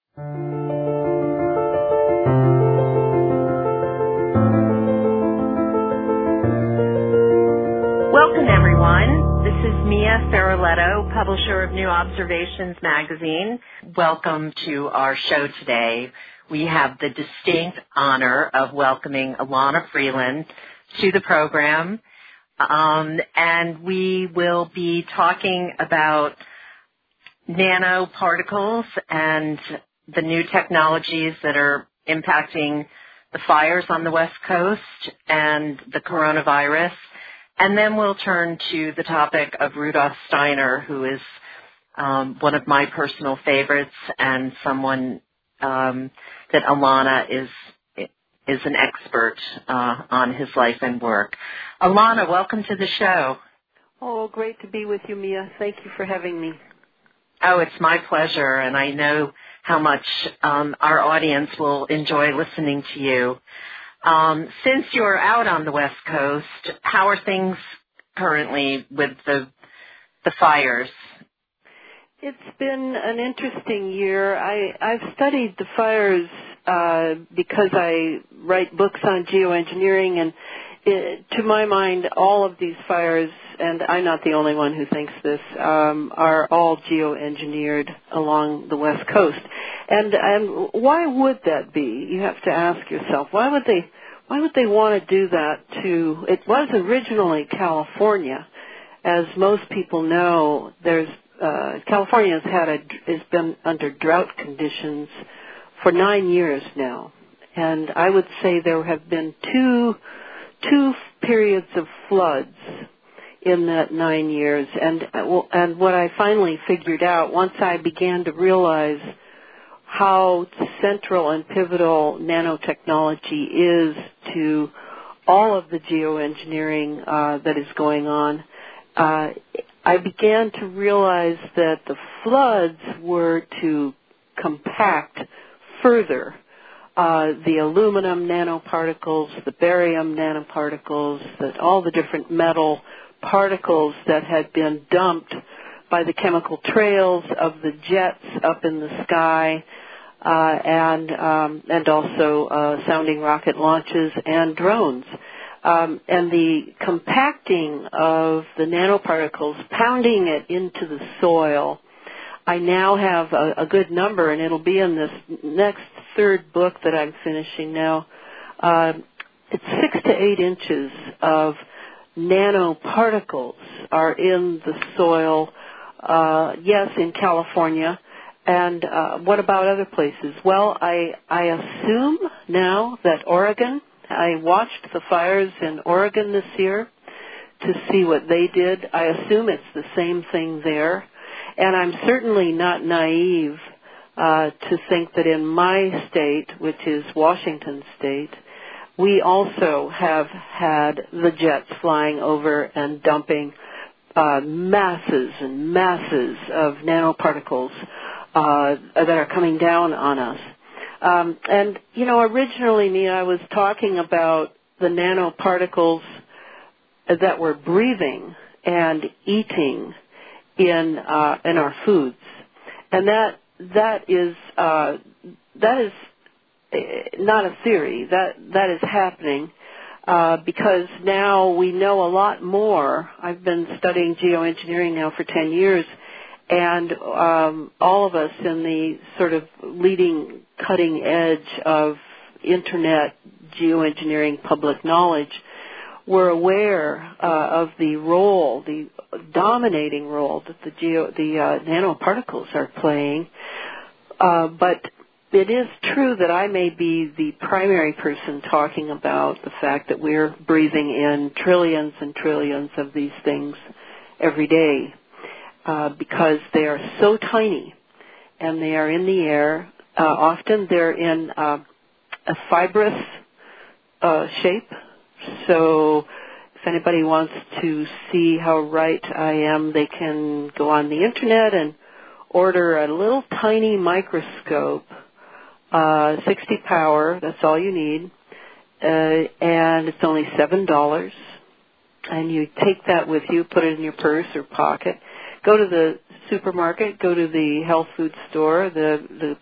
Welcome, everyone. This is Mia Ferraletto, publisher of New Observations magazine. Welcome to our show today. We have the distinct honor of welcoming Elana Freeland to the program, and we will be talking about nanoparticles and the new technologies that are impacting the fires on the West Coast and the coronavirus. And then we'll turn to the topic of Rudolf Steiner, who is one of my personal favorites and someone that Elana is an expert on his life and work. Elana, welcome to the show. Oh, great to be with you, Mia. Thank you for having me. Oh, it's my pleasure, and I know how much our audience will enjoy listening to you. Since you're out on the West Coast, how are things currently with the fires? It's been an interesting year. I've studied the fires because I write books on geoengineering, and to my mind, all of these fires, and I'm not the only one who thinks this, are all geoengineered along the West Coast. And why would that be? You have to ask yourself, why would they want to do that to, it was originally California. As most people know, California has been under drought conditions for 9 years now. And I would say there have been two periods of floods in that 9 years. And what I finally figured out once I began to realize how central and pivotal nanotechnology is to all of the geoengineering that is going on, I began to realize that the floods were to compact further the aluminum nanoparticles, the barium nanoparticles, all the different metal particles that had been dumped by the chemical trails of the jets up in the sky, and also sounding rocket launches and drones. And the compacting of the nanoparticles, pounding it into the soil, I now have a good number, and it'll be in this next third book that I'm finishing now. It's 6 to 8 inches of nanoparticles are in the soil, yes, in California. And what about other places? Well, I assume now that Oregon, I watched the fires in Oregon this year to see what they did. I assume it's the same thing there. And I'm certainly not naive to think that in my state, which is Washington State, we also have had the jets flying over and dumping masses and masses of nanoparticles that are coming down on us. And, you know, originally, Mia, I was talking about the nanoparticles that we're breathing and eating in our foods. And that is not a theory. That is happening because now we know a lot more. I've been studying geoengineering now for 10 years, and all of us in the sort of leading cutting edge of Internet geoengineering public knowledge were aware of the role, the dominating role that the nanoparticles are playing. But it is true that I may be the primary person talking about the fact that we're breathing in trillions and trillions of these things every day because they are so tiny and they are in the air. Often they're in a fibrous shape. So if anybody wants to see how right I am, they can go on the Internet and order a little tiny microscope, 60 power, that's all you need, and it's only $7. And you take that with you, put it in your purse or pocket, go to the supermarket, go to the health food store, the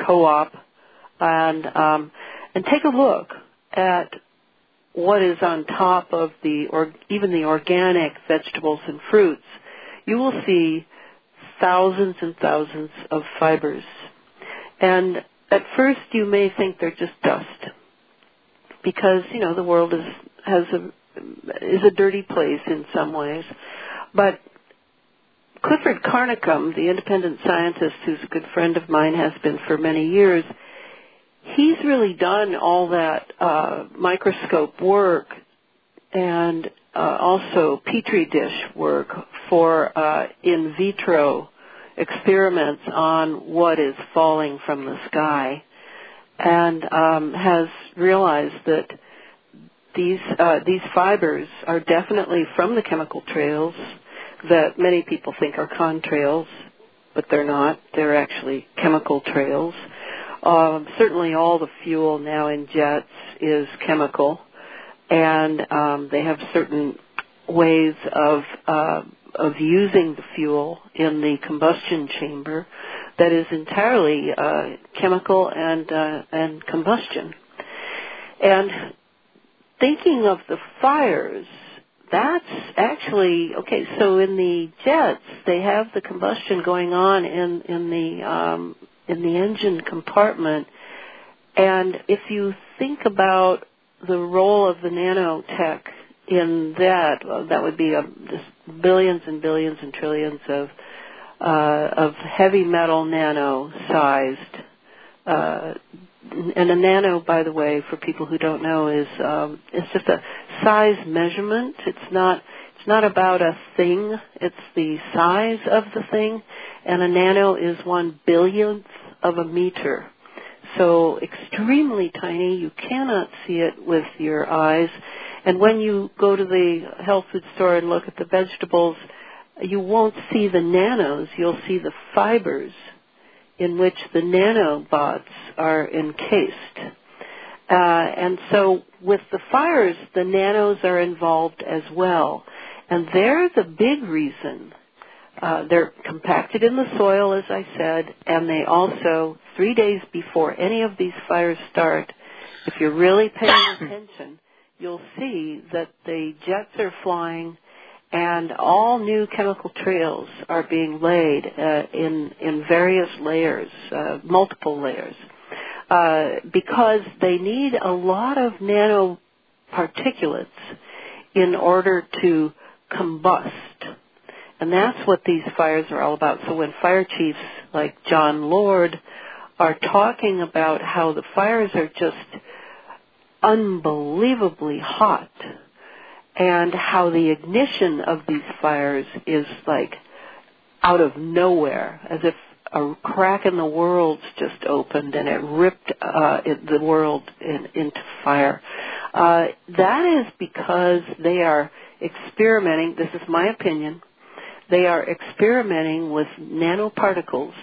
co-op, and take a look at what is on top of even the organic vegetables and fruits. You will see thousands and thousands of fibers. And at first you may think they're just dust, because, the world is a dirty place in some ways. But Clifford Carnicom, the independent scientist who's a good friend of mine, has been for many years, he's really done all that microscope work and also Petri dish work for in vitro experiments on what is falling from the sky, and has realized that these fibers are definitely from the chemical trails that many people think are contrails, but they're not. They're actually chemical trails. Certainly all the fuel now in jets is chemical, and they have certain ways of using the fuel in the combustion chamber that is entirely chemical and combustion. And thinking of the fires, that's actually, okay, so in the jets, they have the combustion going on in the engine compartment. And if you think about the role of the nanotech in that, well, that would be just billions and billions and trillions of heavy metal nano-sized. And a nano, by the way, for people who don't know, is it's just a size measurement. It's not about a thing. It's the size of the thing. And a nano is 1/billionth of a meter. So extremely tiny. You cannot see it with your eyes. And when you go to the health food store and look at the vegetables, you won't see the nanos. You'll see the fibers in which the nanobots are encased. And so with the fires, the nanos are involved as well. And they're the big reason. They're compacted in the soil, as I said, and they also, 3 days before any of these fires start, if you're really paying attention, you'll see that the jets are flying and all new chemical trails are being laid in various layers, multiple layers, because they need a lot of nanoparticulates in order to combust. And that's what these fires are all about. So when fire chiefs like John Lord are talking about how the fires are just unbelievably hot, and how the ignition of these fires is like out of nowhere, as if a crack in the world's just opened and it ripped the world into fire. That is because they are experimenting, this is my opinion, they are experimenting with nanoparticles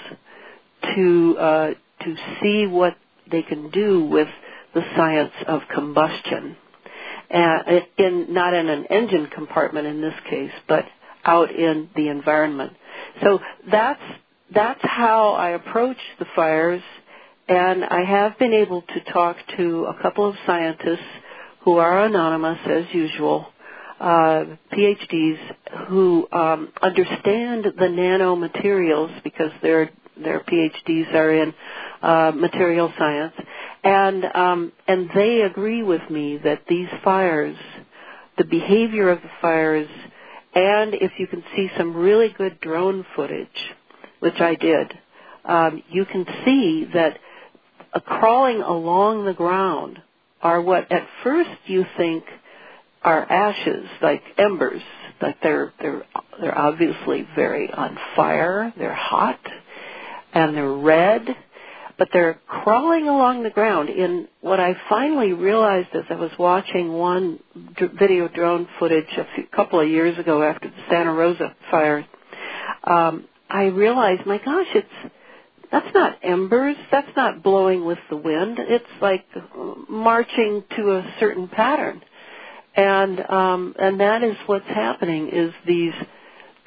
to see what they can do with the science of combustion. Not in an engine compartment in this case, but out in the environment. So that's how I approach the fires, and I have been able to talk to a couple of scientists who are anonymous as usual, PhDs who understand the nanomaterials because their PhDs are in material science. And they agree with me that these fires, the behavior of the fires, and if you can see some really good drone footage, which I did, you can see that crawling along the ground are what at first you think are ashes, like embers, like they're obviously very on fire, they're hot, and they're red. But they're crawling along the ground. In what I finally realized as I was watching one video drone footage a couple of years ago after the Santa Rosa fire, I realized, my gosh, that's not embers. That's not blowing with the wind. It's like marching to a certain pattern. And that is what's happening, is these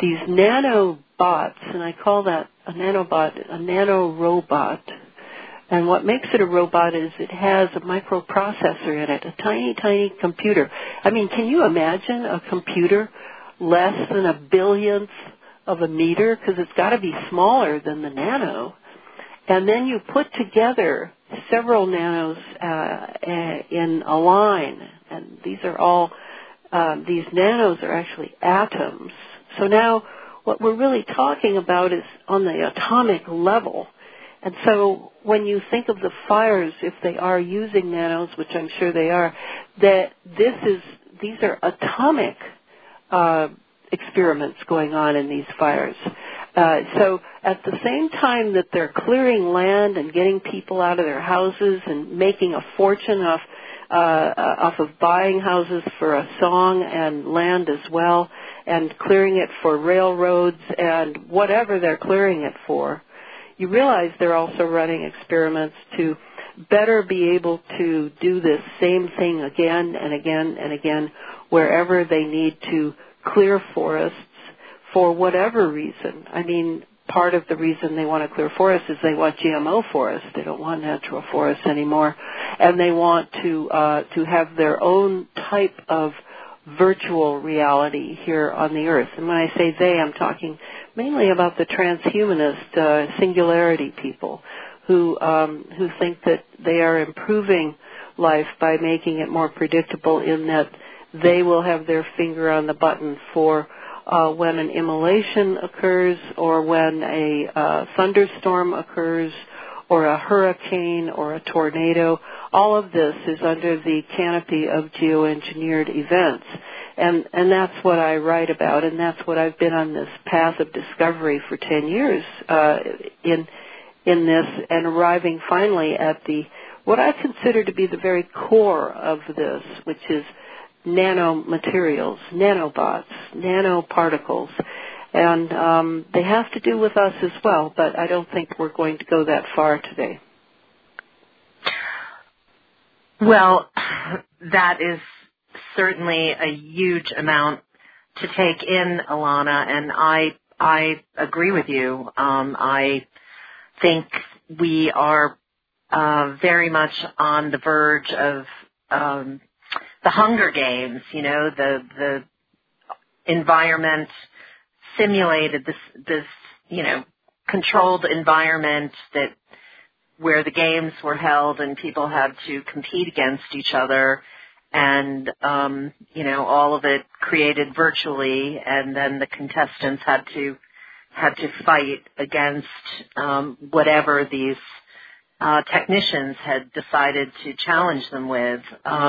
nanobots, and I call that a nanobot, a nanorobot. And what makes it a robot is it has a microprocessor in it, a tiny, tiny computer. I mean, can you imagine a computer less than a billionth of a meter? Because it's got to be smaller than the nano. And then you put together several nanos in a line. And these are all, these nanos are actually atoms. So now what we're really talking about is on the atomic level. And so when you think of the fires, if they are using nanos, which I'm sure they are, that these are atomic experiments going on in these fires. So at the same time that they're clearing land and getting people out of their houses and making a fortune off of buying houses for a song and land as well, and clearing it for railroads and whatever they're clearing it for, you realize they're also running experiments to better be able to do this same thing again and again and again wherever they need to clear forests for whatever reason. I mean, part of the reason they want to clear forests is they want GMO forests. They don't want natural forests anymore. And they want to have their own type of virtual reality here on the earth. And when I say they, I'm talking mainly about the transhumanist singularity people who think that they are improving life by making it more predictable in that they will have their finger on the button for when an immolation occurs or when a thunderstorm occurs or a hurricane or a tornado. All of this is under the canopy of geoengineered events. And that's what I write about, and that's what I've been on this path of discovery for 10 years in this, and arriving finally at what I consider to be the very core of this, which is nanomaterials, nanobots, nanoparticles. And they have to do with us as well, but I don't think we're going to go that far today. Well, that is certainly a huge amount to take in, Ilana, and I agree with you. I think we are very much on the verge of the Hunger Games, the environment simulated, this controlled environment where the games were held and people had to compete against each other, and all of it created virtually, and then the contestants had to fight against whatever these technicians had decided to challenge them with.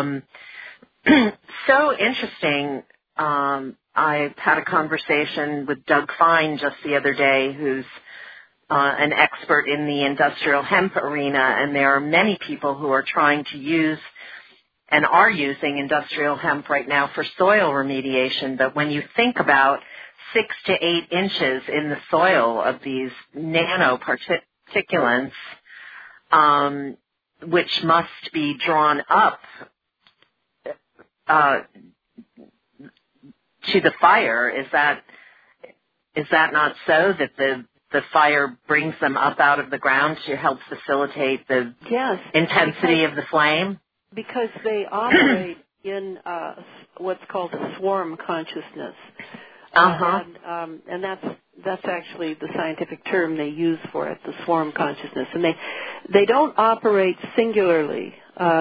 So interesting. I had a conversation with Doug Fine just the other day, who's an expert in the industrial hemp arena, and there are many people who are trying to use and are using industrial hemp right now for soil remediation. But when you think about 6 to 8 inches in the soil of these nanoparticulates, which must be drawn up to the fire, is that not so, that the fire brings them up out of the ground to help facilitate the intensity of the flame? Because they operate in what's called a swarm consciousness. And that's actually the scientific term they use for it, the swarm consciousness. And they don't operate singularly.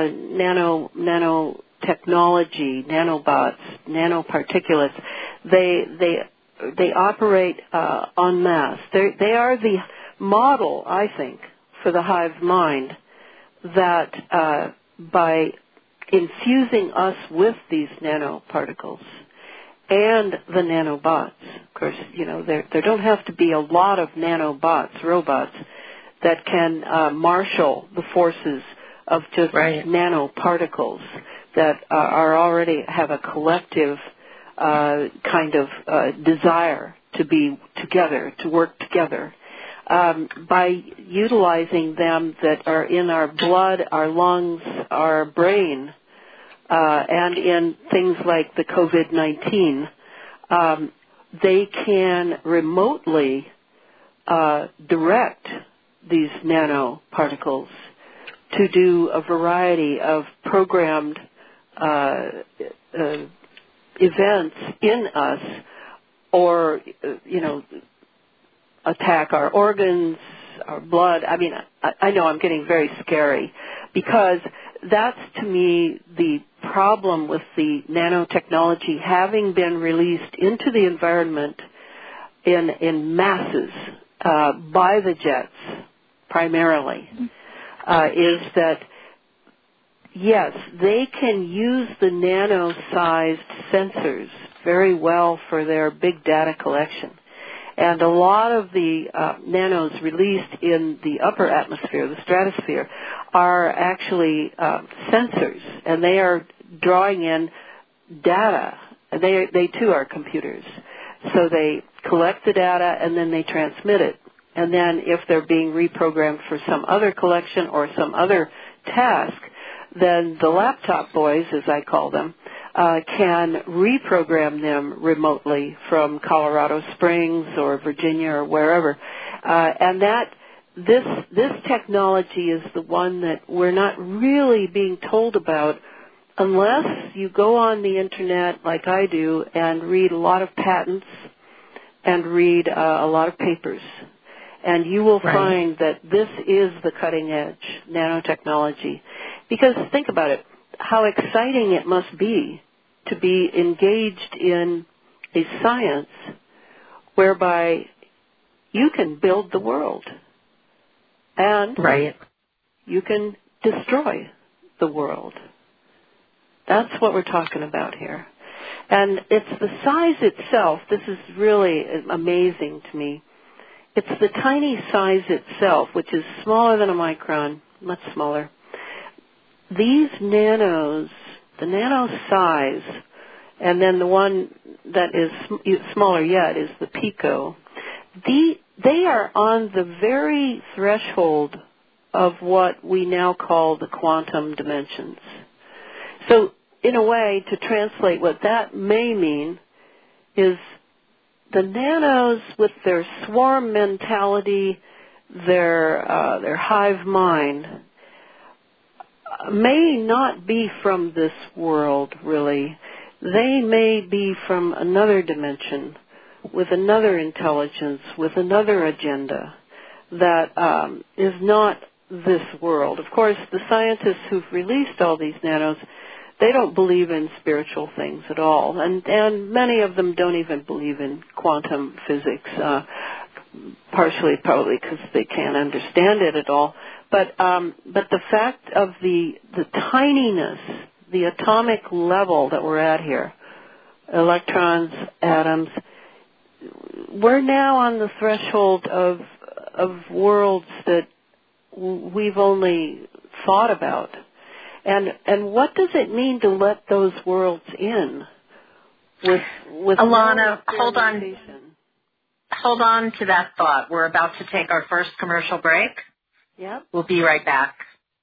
Nanotechnology, nanobots, nanoparticulates, they operate en masse. They are the model, I think, for the hive mind, that by infusing us with these nanoparticles and the nanobots, of course, there don't have to be a lot of nanobots, robots, that can marshal the forces of just nanoparticles that are already have a collective kind of desire to be together, to work together. By utilizing them that are in our blood, our lungs, our brain, and in things like the COVID-19, they can remotely direct these nanoparticles to do a variety of programmed events in us, or attack our organs, our blood. I mean, I know I'm getting very scary, because that's, to me, the problem with the nanotechnology having been released into the environment in masses by the jets primarily, is that, yes, they can use the nano-sized sensors very well for their big data collection. And a lot of the nanos released in the upper atmosphere, the stratosphere, are actually sensors, and they are drawing in data. They too are computers. So they collect the data and then they transmit it. And then if they're being reprogrammed for some other collection or some other task, then the laptop boys, as I call them, can reprogram them remotely from Colorado Springs or Virginia or wherever. And this technology is the one that we're not really being told about unless you go on the Internet like I do and read a lot of patents and read a lot of papers. And you will find that this is the cutting edge nanotechnology. Because think about it, how exciting it must be to be engaged in a science whereby you can build the world and you can destroy the world. That's what we're talking about here. And it's the size itself. This is really amazing to me. It's the tiny size itself, which is smaller than a micron, much smaller. These nanos, the nano size, and then the one that is smaller yet is the pico, they are on the very threshold of what we now call the quantum dimensions. So, in a way, to translate what that may mean is the nanos, with their swarm mentality, their hive mind, may not be from this world, really. They may be from another dimension, with another intelligence, with another agenda that is not this world. Of course, the scientists who've released all these nanos, they don't believe in spiritual things at all, and many of them don't even believe in quantum physics, partially probably because they can't understand it at all. But the fact of the tininess, the atomic level that we're at here, electrons, atoms, we're now on the threshold of worlds that we've only thought about. And what does it mean to let those worlds in? With Alana, hold on to that thought. We're about to take our first commercial break. Yep. We'll be right back.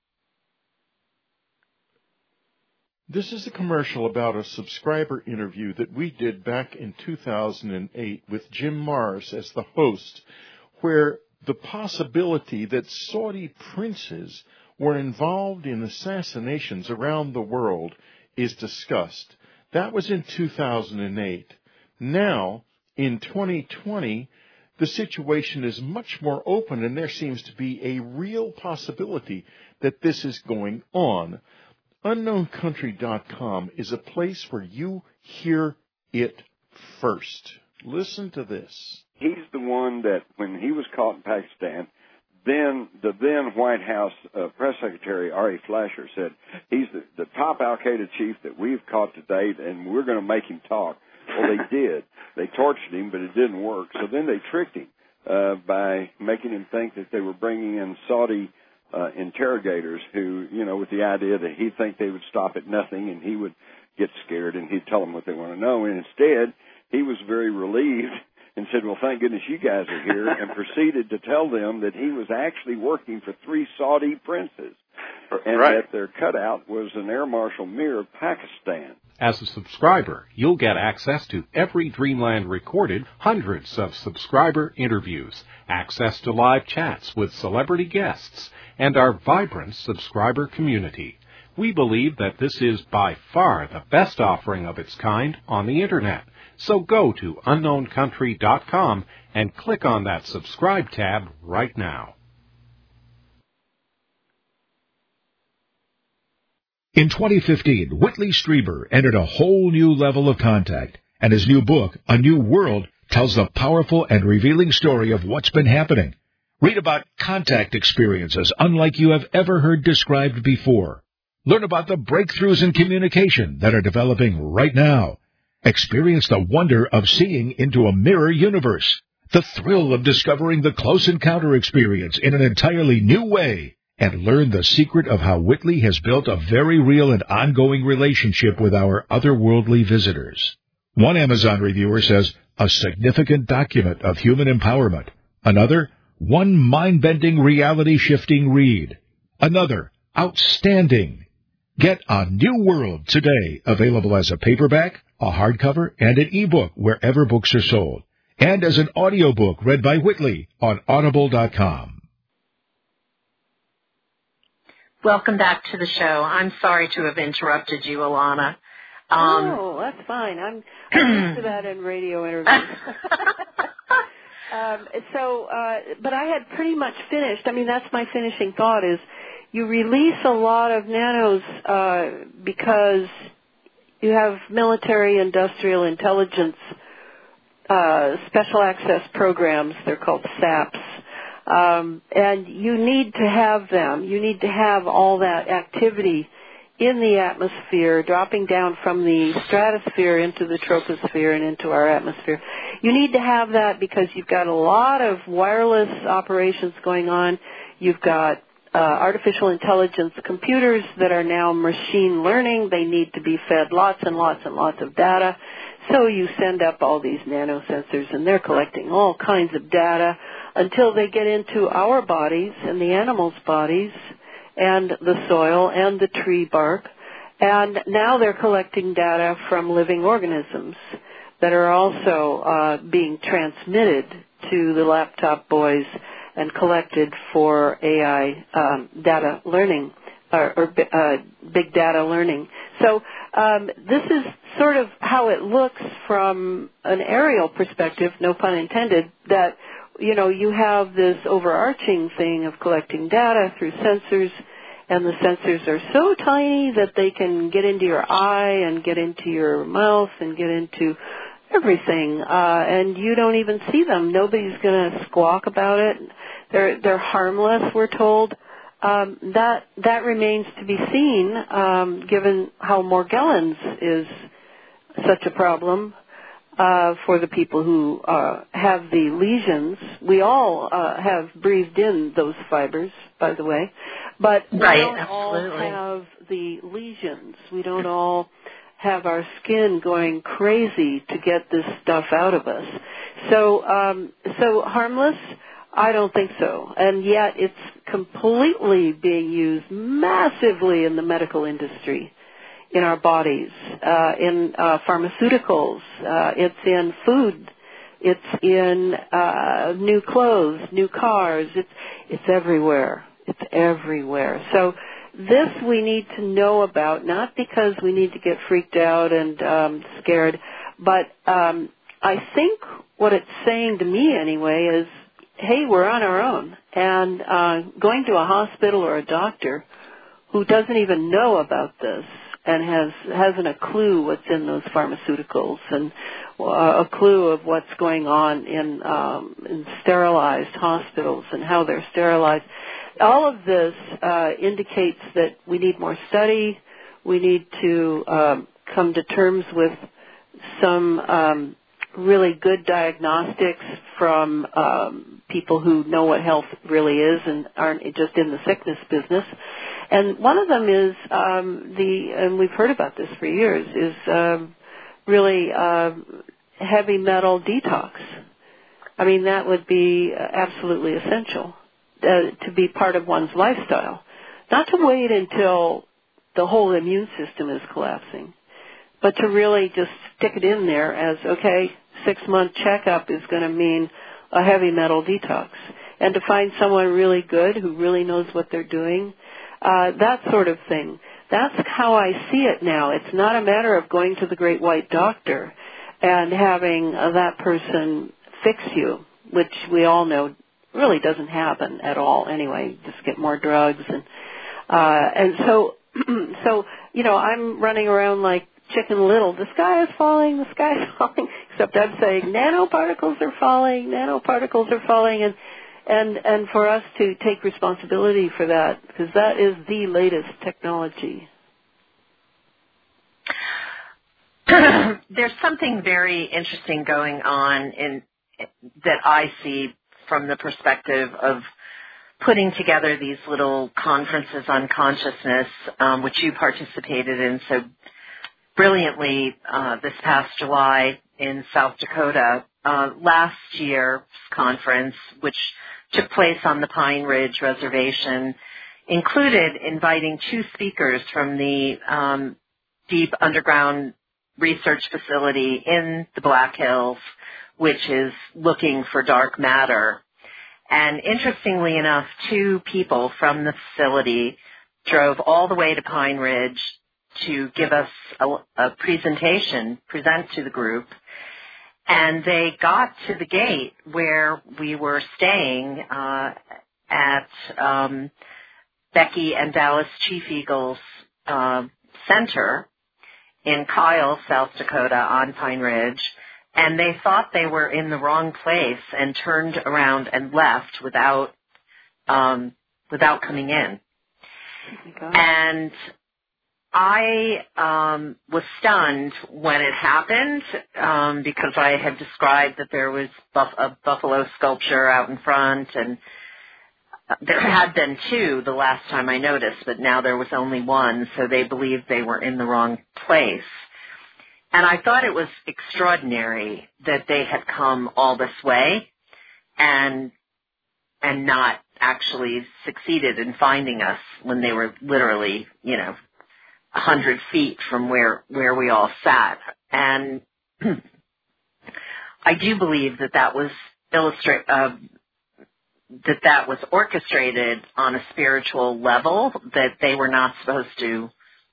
This is a commercial about a subscriber interview that we did back in 2008 with Jim Marrs as the host, where the possibility that Saudi princes were involved in assassinations around the world is discussed. That was in 2008. Now, in 2020, the situation is much more open, and there seems to be a real possibility that this is going on. UnknownCountry.com is a place where you hear it first. Listen to this. He's the one that, when he was caught in Pakistan, the White House press secretary, Ari Fleischer, said, he's the top al-Qaeda chief that we've caught to date, and we're going to make him talk. Well, they did. They tortured him, but it didn't work. So then they tricked him by making him think that they were bringing in Saudi interrogators who, with the idea that he'd think they would stop at nothing and he would get scared and he'd tell them what they want to know. And instead, he was very relieved and said, well, thank goodness you guys are here, and proceeded to tell them that he was actually working for 3 Saudi princes and that their cutout was an Air Marshal Mir of Pakistan. As a subscriber, you'll get access to every Dreamland recorded, hundreds of subscriber interviews, access to live chats with celebrity guests, and our vibrant subscriber community. We believe that this is by far the best offering of its kind on the Internet. So go to unknowncountry.com and click on that subscribe tab right now. In 2015, Whitley Strieber entered a whole new level of contact, and his new book, A New World, tells the powerful and revealing story of what's been happening. Read about contact experiences unlike you have ever heard described before. Learn about the breakthroughs in communication that are developing right now. Experience the wonder of seeing into a mirror universe, the thrill of discovering the close encounter experience in an entirely new way, and learn the secret of how Whitley has built a very real and ongoing relationship with our otherworldly visitors. One Amazon reviewer says, a significant document of human empowerment. Another, one mind-bending, reality-shifting read. Another, outstanding. Get A New World today, available as a paperback, a hardcover, and an ebook wherever books are sold, and as an audiobook read by Whitley on Audible.com. Welcome back to the show. I'm sorry to have interrupted you, Alana. That's fine. I'm used to that in radio interviews. But I had pretty much finished. I mean, that's my finishing thought is you release a lot of nanos because you have military industrial intelligence special access programs. They're called SAPs. And you need to have them. You need to have all that activity in the atmosphere, dropping down from the stratosphere into the troposphere and into our atmosphere. You need to have that because you've got a lot of wireless operations going on. You've got artificial intelligence computers that are now machine learning. They need to be fed lots and lots and lots of data. So you send up all these nanosensors, and they're collecting all kinds of data until they get into our bodies and the animals' bodies and the soil and the tree bark. And now they're collecting data from living organisms that are also being transmitted to the laptop boys and collected for AI data learning or big data learning. So this is sort of how it looks from an aerial perspective, no pun intended, that, you know, you have this overarching thing of collecting data through sensors, and the sensors are so tiny that they can get into your eye and get into your mouth and get into everything, and you don't even see them. Nobody's going to squawk about it. They're harmless, we're told. That remains to be seen, given how Morgellons is such a problem for the people who have the lesions. We all have breathed in those fibers, by the way, but we don't all have the lesions. We don't all have our skin going crazy to get this stuff out of us. So harmless? I don't think so. And yet it's completely being used massively in the medical industry, in our bodies, in pharmaceuticals. It's in food. It's in new clothes, new cars. It's everywhere. It's everywhere. So this we need to know about, not because we need to get freaked out and scared, but I think what it's saying to me anyway is, hey, we're on our own. And going to a hospital or a doctor who doesn't even know about this and hasn't a clue what's in those pharmaceuticals and a clue of what's going on in sterilized hospitals and how they're sterilized. All of this indicates that we need more study. We need to come to terms with some really good diagnostics from people who know what health really is and aren't just in the sickness business. And one of them is and we've heard about this for years, is really heavy metal detox. I mean, that would be absolutely essential to be part of one's lifestyle. Not to wait until the whole immune system is collapsing, but to really just stick it in there as, okay, 6-month checkup is going to mean a heavy metal detox. And to find someone really good who really knows what they're doing, that sort of thing. That's how I see it now. It's not a matter of going to the great white doctor and having that person fix you, which we all know really doesn't happen at all anyway. Just get more drugs and so I'm running around like Chicken Little. The sky is falling, except I'm saying nanoparticles are falling, and for us to take responsibility for that, because that is the latest technology. There's something very interesting going on that I see from the perspective of putting together these little conferences on consciousness, which you participated in so brilliantly this past July in South Dakota. Last year's conference, which took place on the Pine Ridge Reservation, included inviting 2 speakers from the Deep Underground Research Facility in the Black Hills, which is looking for dark matter. And interestingly enough, 2 people from the facility drove all the way to Pine Ridge to give us a presentation, present to the group. And they got to the gate where we were staying at Becky and Dallas Chief Eagles Center in Kyle, South Dakota on Pine Ridge. And they thought they were in the wrong place and turned around and left without coming in. Oh, and I was stunned when it happened because I had described that there was a buffalo sculpture out in front, and there had been 2 the last time I noticed, but now there was only 1, so they believed they were in the wrong place. And I thought it was extraordinary that they had come all this way and not actually succeeded in finding us when they were literally, 100 feet from where we all sat. And I do believe that was that was orchestrated on a spiritual level, that they were not supposed to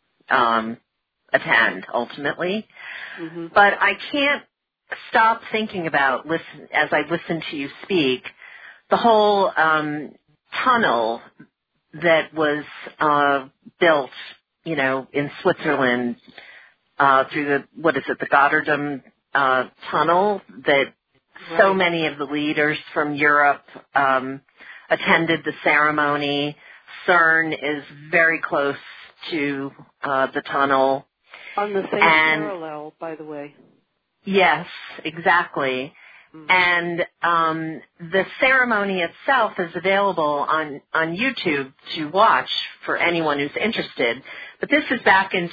attend ultimately. Mm-hmm. But I can't stop thinking about, as I listen to you speak, the whole tunnel that was built, in Switzerland through the Goddardum tunnel, that so many of the leaders from Europe attended the ceremony. CERN is very close to the tunnel. On the same parallel, by the way. Yes, exactly. Mm-hmm. And the ceremony itself is available on YouTube to watch for anyone who's interested. But this is back in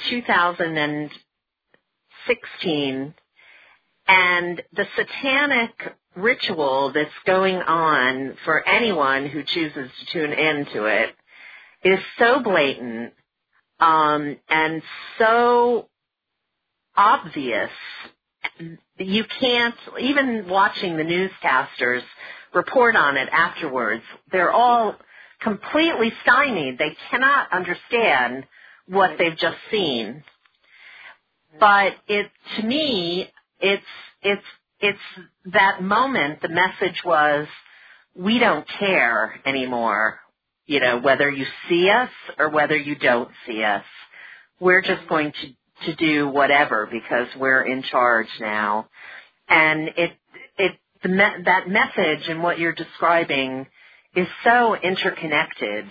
2016, and the satanic ritual that's going on for anyone who chooses to tune into it is so blatant and so obvious. You can't, even watching the newscasters report on it afterwards, they're all completely stymied. They cannot understand what they've just seen. But to me, it's that moment. The message was, we don't care anymore, whether you see us or whether you don't see us. We're just going to do whatever because we're in charge now. And that message and what you're describing is so interconnected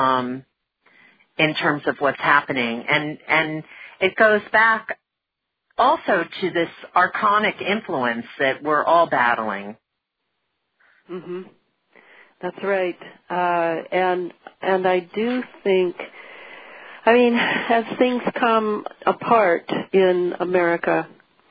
in terms of what's happening. And it goes back also to this archonic influence that we're all battling. Mm-hmm. That's right. And I do think, as things come apart in America,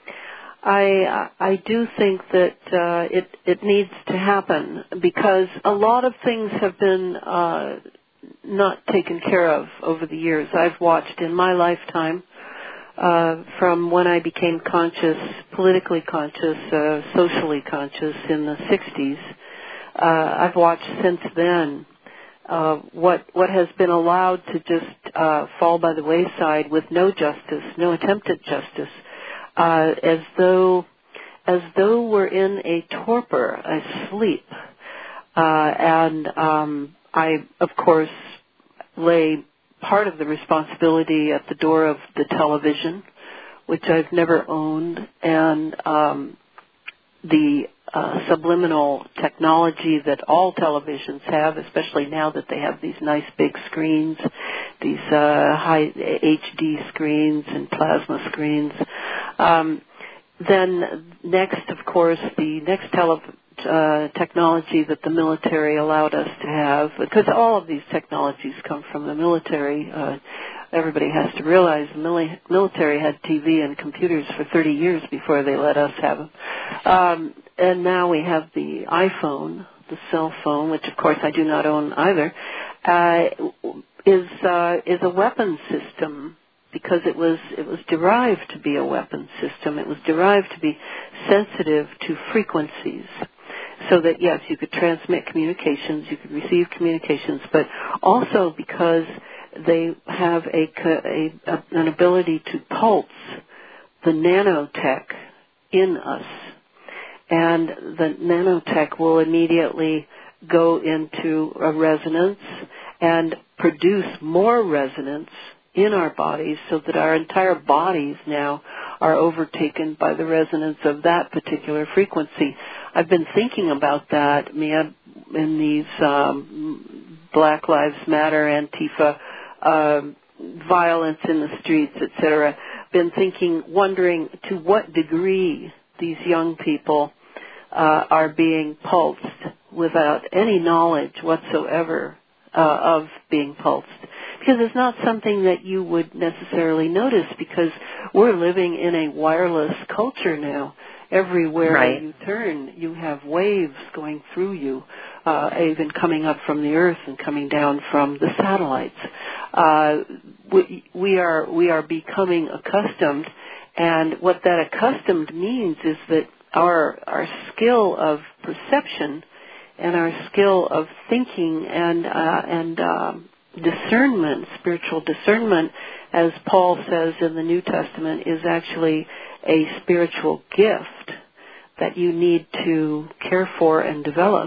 I do think that it needs to happen, because a lot of things have been not taken care of over the years. I've watched in my lifetime from when I became conscious, politically conscious, socially conscious in the 60s. I've watched since then what has been allowed to just fall by the wayside with no justice, no attempt at justice, as though we're in a torpor, a sleep. And I, of course, lay part of the responsibility at the door of the television, which I've never owned, and the subliminal technology that all televisions have, especially now that they have these nice big screens, these high HD screens and plasma screens. Then next, of course, the next technology that the military allowed us to have, because all of these technologies come from the military. Everybody has to realize the military had TV and computers for 30 years before they let us have them. And now we have the iPhone, the cell phone, which of course I do not own either, is a weapon system, because it was derived to be a weapon system. It was derived to be sensitive to frequencies, so that yes, you could transmit communications, you could receive communications, but also because they have an ability to pulse the nanotech in us. And the nanotech will immediately go into a resonance and produce more resonance in our bodies, so that our entire bodies now are overtaken by the resonance of that particular frequency. I've been thinking about that, Mia, in these Black Lives Matter, Antifa, violence in the streets, etc. Been thinking, wondering to what degree these young people are being pulsed without any knowledge whatsoever of being pulsed. Because it's not something that you would necessarily notice, because we're living in a wireless culture now. Everywhere you turn, you have waves going through you, even coming up from the earth and coming down from the satellites. We are becoming accustomed, and what that accustomed means is that our skill of perception and our skill of thinking and discernment, spiritual discernment, as Paul says in the New Testament, is actually a spiritual gift that you need to care for and develop.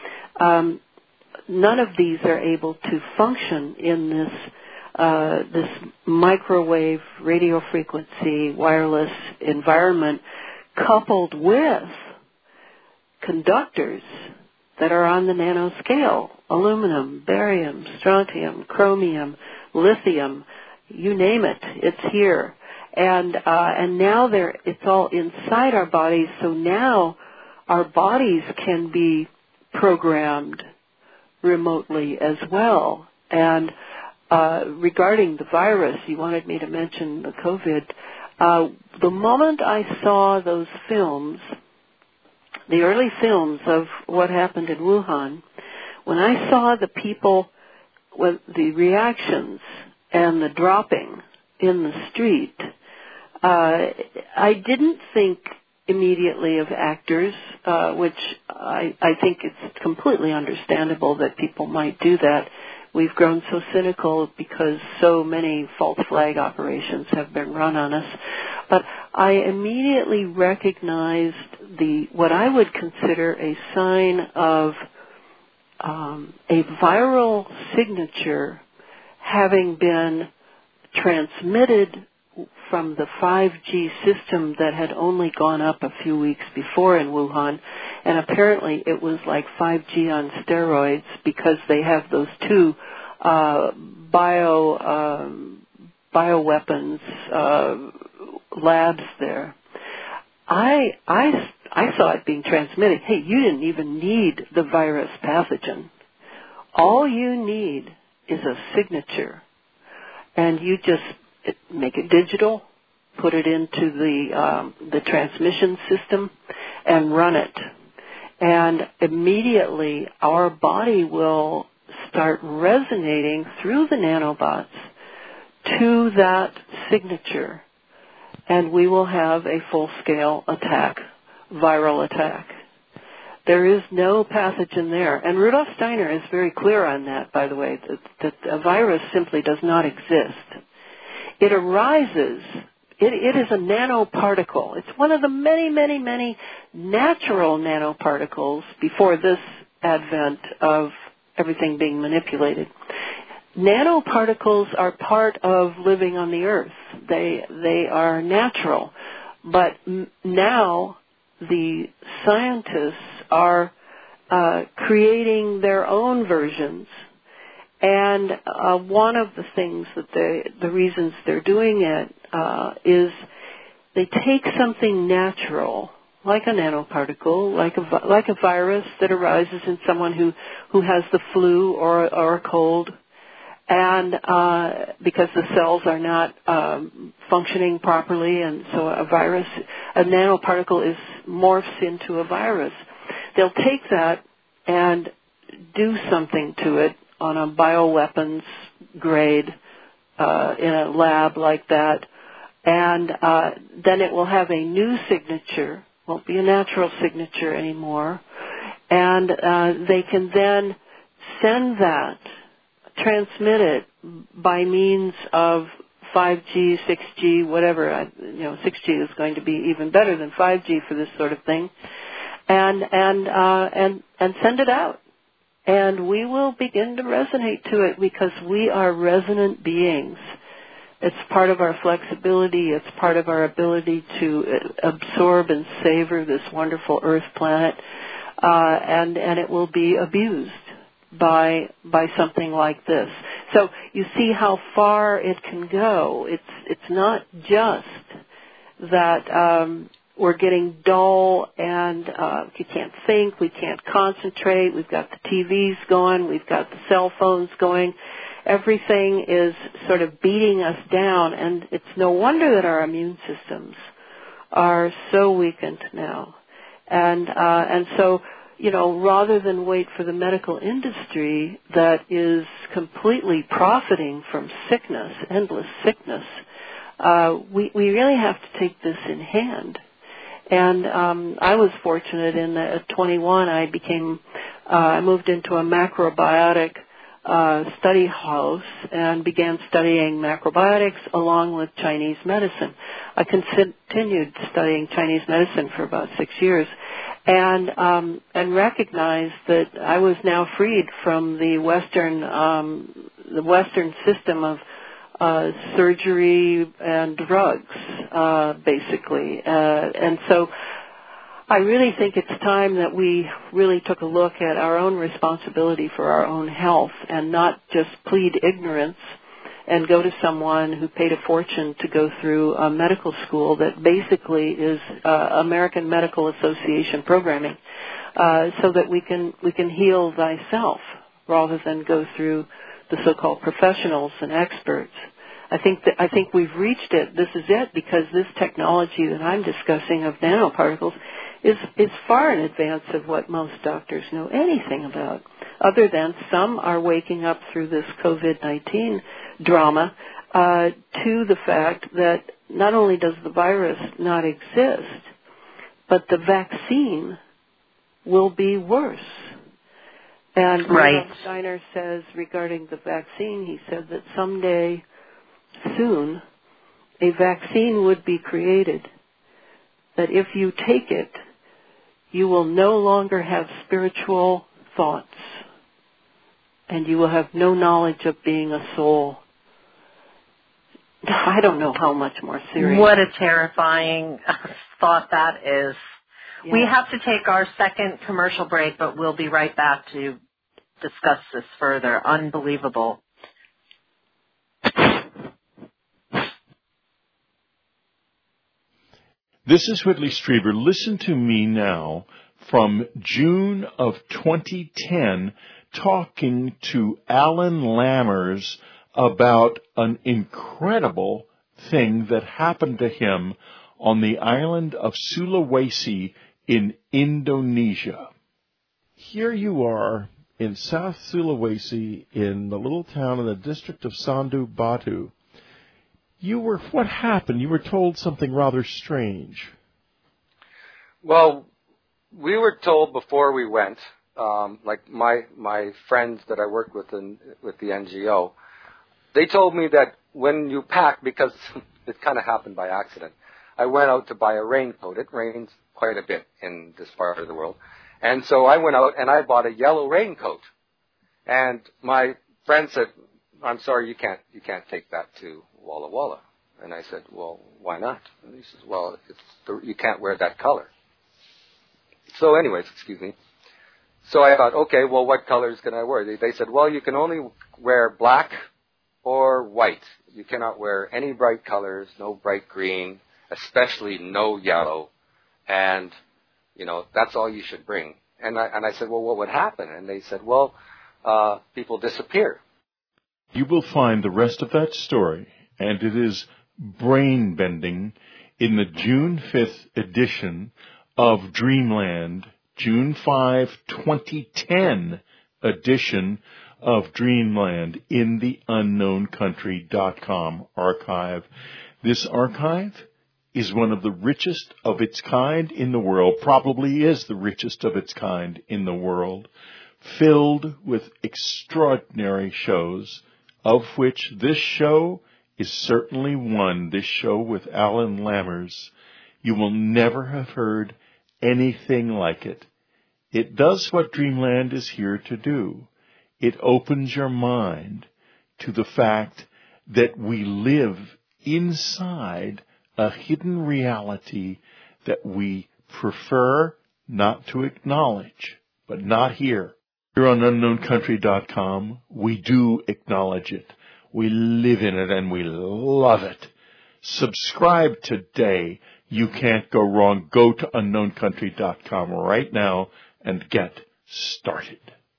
None of these are able to function in this microwave, radio frequency, wireless environment, coupled with conductors that are on the nanoscale: aluminum, barium, strontium, chromium, lithium, you name it, it's here. And now it's all inside our bodies, so now our bodies can be programmed remotely as well. And regarding the virus, you wanted me to mention the COVID. The moment I saw those films, the early films of what happened in Wuhan, when I saw the people with the reactions and the dropping in the street, I didn't think immediately of actors, which I think it's completely understandable that people might do that. We've grown so cynical because so many false flag operations have been run on us. But I immediately recognized what I would consider a sign of a viral signature having been transmitted from the 5G system that had only gone up a few weeks before in Wuhan, and apparently it was like 5G on steroids, because they have those two bioweapons labs there. I saw it being transmitted. Hey, you didn't even need the virus pathogen. All you need is a signature, and you just make it digital, put it into the transmission system, and run it. And immediately our body will start resonating through the nanobots to that signature and we will have a full-scale attack, viral attack. There is no pathogen there. And Rudolf Steiner is very clear on that, by the way, that a virus simply does not exist. It arises, it is a nanoparticle. It's one of the many, many, many natural nanoparticles before this advent of everything being manipulated. Nanoparticles are part of living on the earth. They are natural. But now the scientists are creating their own versions, and one of the things that the reasons they're doing it is they take something natural, like a nanoparticle, like a virus that arises in someone who has the flu or a cold, and because the cells are not functioning properly, and so a nanoparticle morphs into a virus. They'll take that and do something to it on a bioweapons grade in a lab like that, and then it will have a new signature, won't be a natural signature anymore, and they can then send that, transmit it by means of 5G, 6G, whatever. 6G is going to be even better than 5G for this sort of thing, and send it out. And we will begin to resonate to it because we are resonant beings. It's part of our flexibility. It's part of our ability to absorb and savor this wonderful Earth planet, and it will be abused by something like this. So you see how far it can go. It's not just that we're getting dull and we can't think, we can't concentrate, we've got the TVs going, we've got the cell phones going. Everything is sort of beating us down, and it's no wonder that our immune systems are so weakened now. And so, rather than wait for the medical industry that is completely profiting from sickness, endless sickness, we really have to take this in hand. And I was fortunate at 21, I moved into a macrobiotic study house and began studying macrobiotics along with Chinese medicine. I continued studying Chinese medicine for about 6 years, and recognized that I was now freed from the Western system of surgery and drugs, basically. And so I really think it's time that we really took a look at our own responsibility for our own health and not just plead ignorance and go to someone who paid a fortune to go through a medical school that basically is American Medical Association programming, so that we can heal thyself rather than go through the so-called professionals and experts. I think we've reached it. This is it, because this technology that I'm discussing of nanoparticles is far in advance of what most doctors know anything about, other than some are waking up through this COVID-19 drama to the fact that not only does the virus not exist, but the vaccine will be worse. And Rudolf Steiner says regarding the vaccine, he said that someday soon a vaccine would be created that if you take it, you will no longer have spiritual thoughts and you will have no knowledge of being a soul. I don't know how much more serious. What a terrifying thought that is. Yeah. We have to take our second commercial break, but we'll be right back to discuss this further. Unbelievable. This is Whitley Strieber. Listen to me now from June of 2010 talking to Alan Lammers about an incredible thing that happened to him on the island of Sulawesi in Indonesia. Here you are in South Sulawesi in the little town in the district of Sandu Batu. What happened? You were told something rather strange. Well, we were told before we went, like my friends that I worked with with the NGO, they told me that when you pack, because it kind of happened by accident, I went out to buy a raincoat. It rains quite a bit in this part of the world. And so I went out and I bought a yellow raincoat. And my friend said, I'm sorry, you can't take that to Walla Walla. And I said, well, why not? And he says, well, you can't wear that color. So anyways, excuse me. So I thought, okay, well, what colors can I wear? They said, well, you can only wear black or white. You cannot wear any bright colors, no bright green, especially no yellow. And, that's all you should bring. And I said, well, what would happen? And they said, well, people disappear. You will find the rest of that story, and it is brain-bending, in the June 5th edition of Dreamland, June 5, 2010 edition of Dreamland in the UnknownCountry.com archive. This archive is one of the richest of its kind in the world, probably is the richest of its kind in the world, filled with extraordinary shows, of which this show is certainly one, this show with Alan Lammers. You will never have heard anything like it. It does what Dreamland is here to do. It opens your mind to the fact that we live inside a hidden reality that we prefer not to acknowledge, but not here. Here on UnknownCountry.com, we do acknowledge it. We live in it and we love it. Subscribe today. You can't go wrong. Go to UnknownCountry.com right now and get started.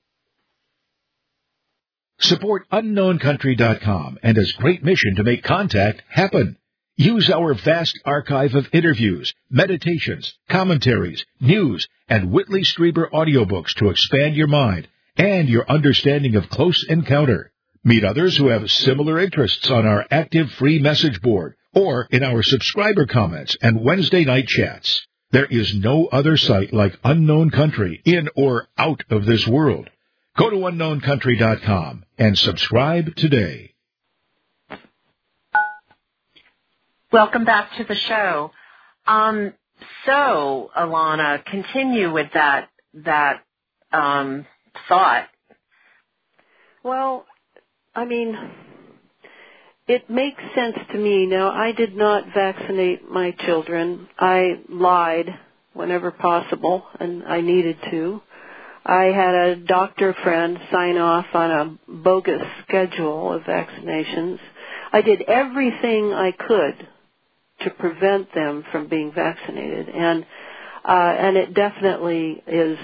Support UnknownCountry.com and its great mission to make contact happen. Use our vast archive of interviews, meditations, commentaries, news, and Whitley Strieber audiobooks to expand your mind and your understanding of Close Encounter. Meet others who have similar interests on our active free message board or in our subscriber comments and Wednesday night chats. There is no other site like Unknown Country in or out of this world. Go to UnknownCountry.com and subscribe today. Welcome back to the show. So, Alana, continue with that thought. Well, it makes sense to me. Now, I did not vaccinate my children. I lied whenever possible, and I needed to. I had a doctor friend sign off on a bogus schedule of vaccinations. I did everything I could to prevent them from being vaccinated, and it definitely is.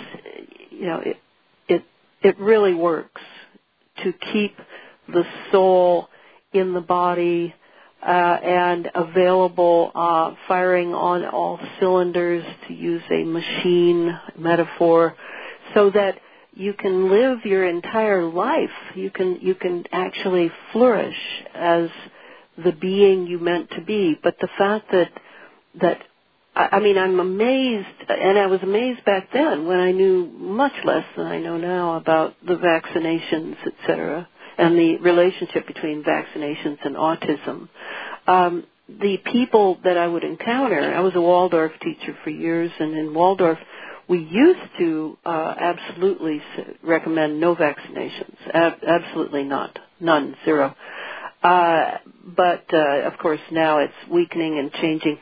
It really works to keep the soul in the body and available, firing on all cylinders, to use a machine metaphor, so that you can live your entire life. You can actually flourish as the being you meant to be. But the fact that I'm amazed, and I was amazed back then when I knew much less than I know now about the vaccinations, etc., and the relationship between vaccinations and autism. The people that I would encounter, I was a Waldorf teacher for years, and in Waldorf we used to absolutely recommend no vaccinations. Absolutely not. None. Zero. But of course now it's weakening and changing.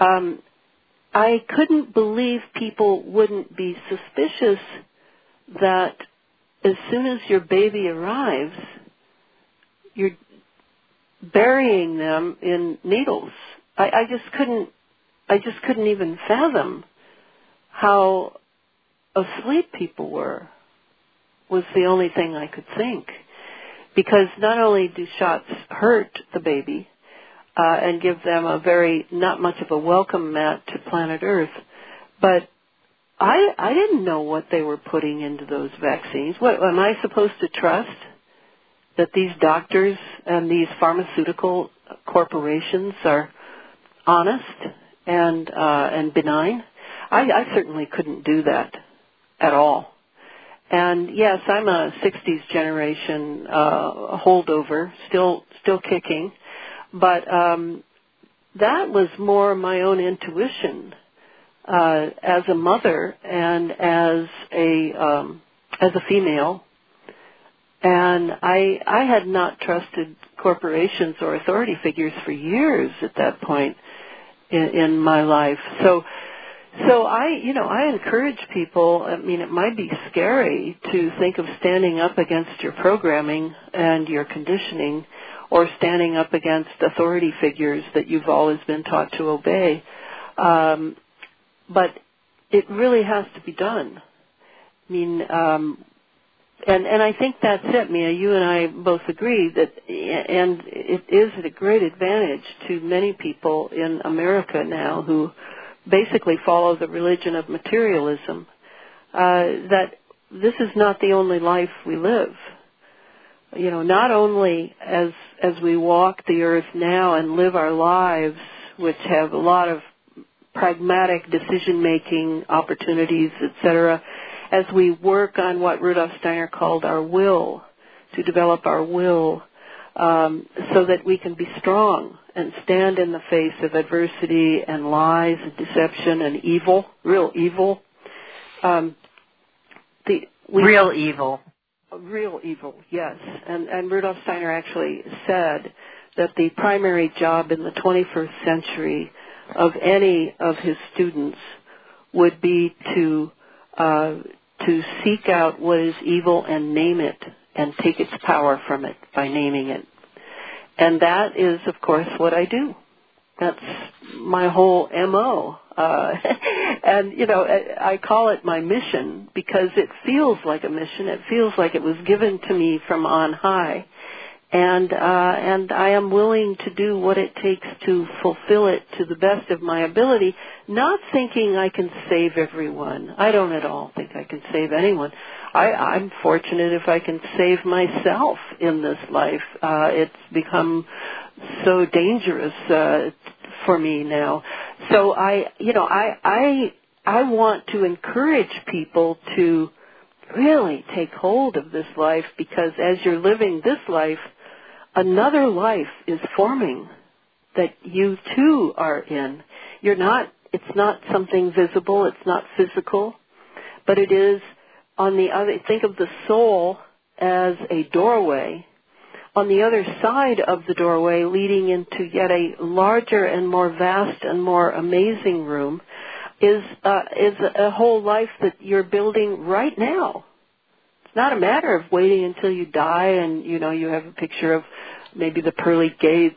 I couldn't believe people wouldn't be suspicious that as soon as your baby arrives, you're burying them in needles. I just couldn't even fathom how asleep people were, was the only thing I could think. Because not only do shots hurt the baby and give them not much of a welcome mat to planet Earth, but I didn't know what they were putting into those vaccines. What am I supposed to trust? that these doctors and these pharmaceutical corporations are honest and benign. I certainly couldn't do that at all. And yes, I'm a 60s generation holdover, still kicking, but that was more my own intuition as a mother and as a female. And I had not trusted corporations or authority figures for years at that point in my life. So I encourage people. I mean, it might be scary to think of standing up against your programming and your conditioning, or standing up against authority figures that you've always been taught to obey. But it really has to be done. I mean, and I think that's it, Mia. You and I both agree that, and it is at a great advantage to many people in America now who basically follow the religion of materialism, that this is not the only life we live. You know, not only as we walk the earth now and live our lives, which have a lot of pragmatic decision-making opportunities, etc., as we work on what Rudolf Steiner called our will, to develop our will, so that we can be strong and stand in the face of adversity and lies and deception and evil, real evil. Real evil. Real evil, yes. And Rudolf Steiner actually said that the primary job in the 21st century of any of his students would be to seek out what is evil and name it and take its power from it by naming it. And that is, of course, what I do. That's my whole M.O. And, you know, I call it my mission because it feels like a mission. It feels like it was given to me from on high. And I am willing to do what it takes to fulfill it to the best of my ability, not thinking I can save everyone. I don't at all think I can save anyone. I'm fortunate if I can save myself in this life. It's become so dangerous for me now. So I want to encourage people to really take hold of this life, because as you're living this life, another life is forming that you too are in. It's not something visible, it's not physical, but it is on the other. Think of the soul as a doorway. On the other side of the doorway, leading into yet a larger and more vast and more amazing room, is a whole life that you're building right now. It's not a matter of waiting until you die and, you know, you have a picture of maybe the pearly gates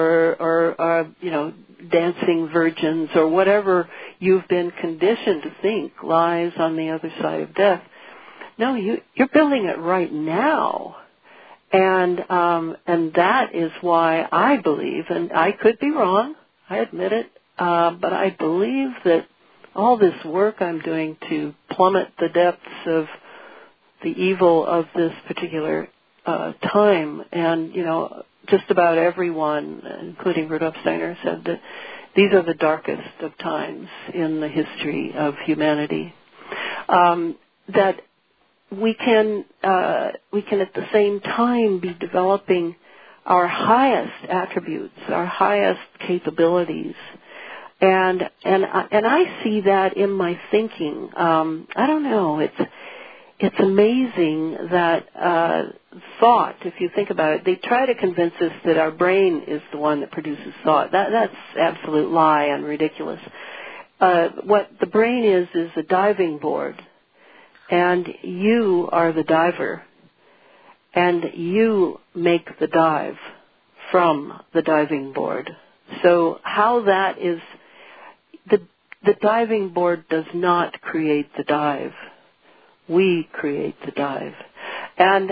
or dancing virgins or whatever you've been conditioned to think lies on the other side of death. No, you're building it right now. And that is why I believe, and I could be wrong, I admit it, but I believe that all this work I'm doing to plummet the depths of the evil of this particular time, and, you know, just about everyone, including Rudolf Steiner, said that these are the darkest of times in the history of humanity. That we can at the same time be developing our highest attributes, our highest capabilities, and I see that in my thinking. I don't know. It's amazing that thought, if you think about it, they try to convince us that our brain is the one that produces thought. That's absolute lie and ridiculous. What the brain is a diving board, and you are the diver, and you make the dive from the diving board. So how that is, the diving board does not create the dive. We create the dive. And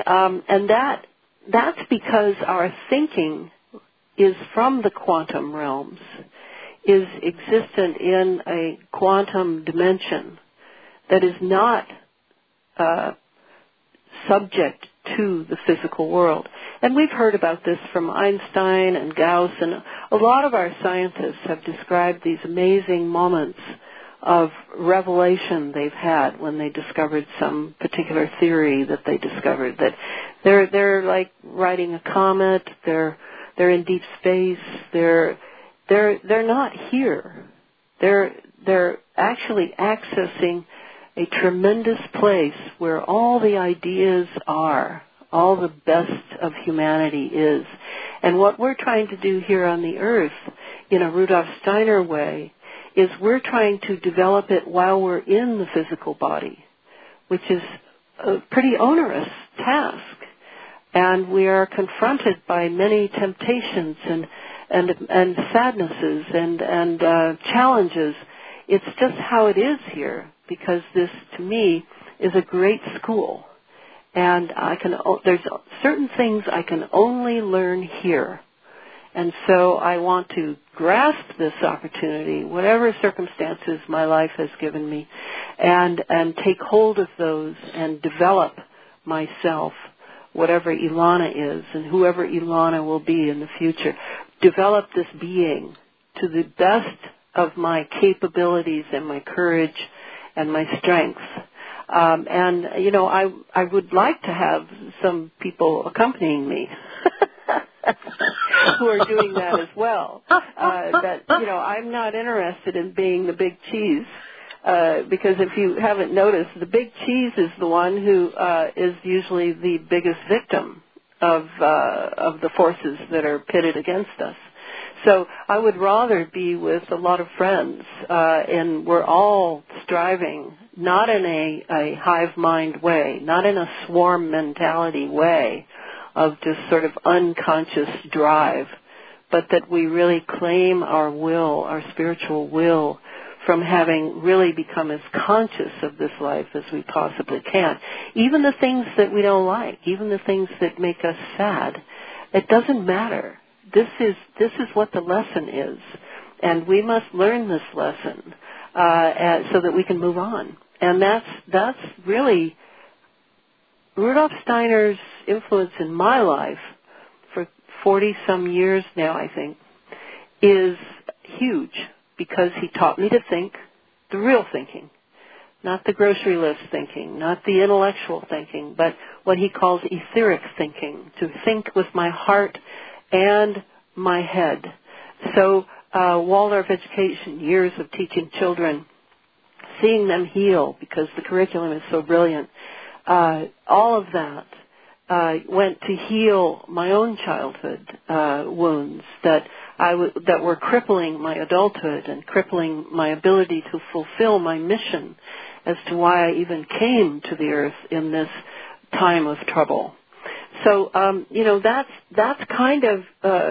that's because our thinking is from the quantum realms, is existent in a quantum dimension that is not subject to the physical world. And we've heard about this from Einstein and Gauss, and a lot of our scientists have described these amazing moments of revelation they've had when they discovered some particular theory that they discovered. That they're like riding a comet, they're in deep space, they're not here. They're actually accessing a tremendous place where all the ideas are, all the best of humanity is. And what we're trying to do here on the earth, in a Rudolf Steiner way, is we're trying to develop it while we're in the physical body, which is a pretty onerous task. And we are confronted by many temptations and sadnesses and challenges. It's just how it is here, because this, to me, is a great school. And there's certain things I can only learn here. And so I want to grasp this opportunity, whatever circumstances my life has given me, and take hold of those and develop myself, whatever Ilana is and whoever Ilana will be in the future. Develop this being to the best of my capabilities and my courage and my strength. I would like to have some people accompanying me who are doing that as well. I'm not interested in being the big cheese, because if you haven't noticed, the big cheese is the one who is usually the biggest victim of the forces that are pitted against us. So I would rather be with a lot of friends, and we're all striving, not in a hive mind way, not in a swarm mentality way of just sort of unconscious drive, but that we really claim our will, our spiritual will, from having really become as conscious of this life as we possibly can. Even the things that we don't like, even the things that make us sad, it doesn't matter. This is what the lesson is, and we must learn this lesson so that we can move on. And that's really Rudolf Steiner's influence in my life for 40-some years now, I think, is huge, because he taught me to think the real thinking, not the grocery list thinking, not the intellectual thinking, but what he calls etheric thinking, to think with my heart and my head. So Waldorf education, years of teaching children, seeing them heal because the curriculum is so brilliant, all of that went to heal my own childhood wounds that were crippling my adulthood and crippling my ability to fulfill my mission as to why I even came to the earth in this time of trouble. So, that's kind of,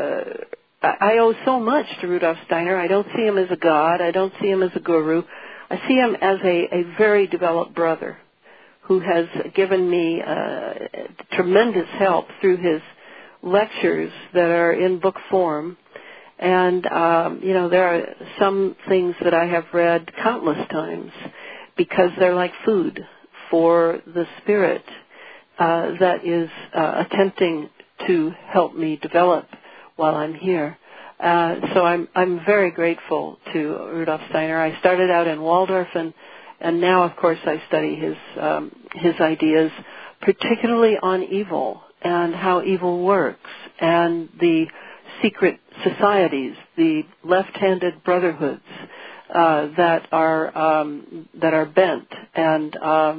I owe so much to Rudolf Steiner. I don't see him as a god. I don't see him as a guru. I see him as a very developed brother who has given me tremendous help through his lectures that are in book form. And, there are some things that I have read countless times because they're like food for the spirit that is attempting to help me develop while I'm here. So I'm very grateful to Rudolf Steiner. I started out in Waldorf, and now, of course, I study his ideas, particularly on evil and how evil works, and the secret societies, the left-handed brotherhoods that are bent and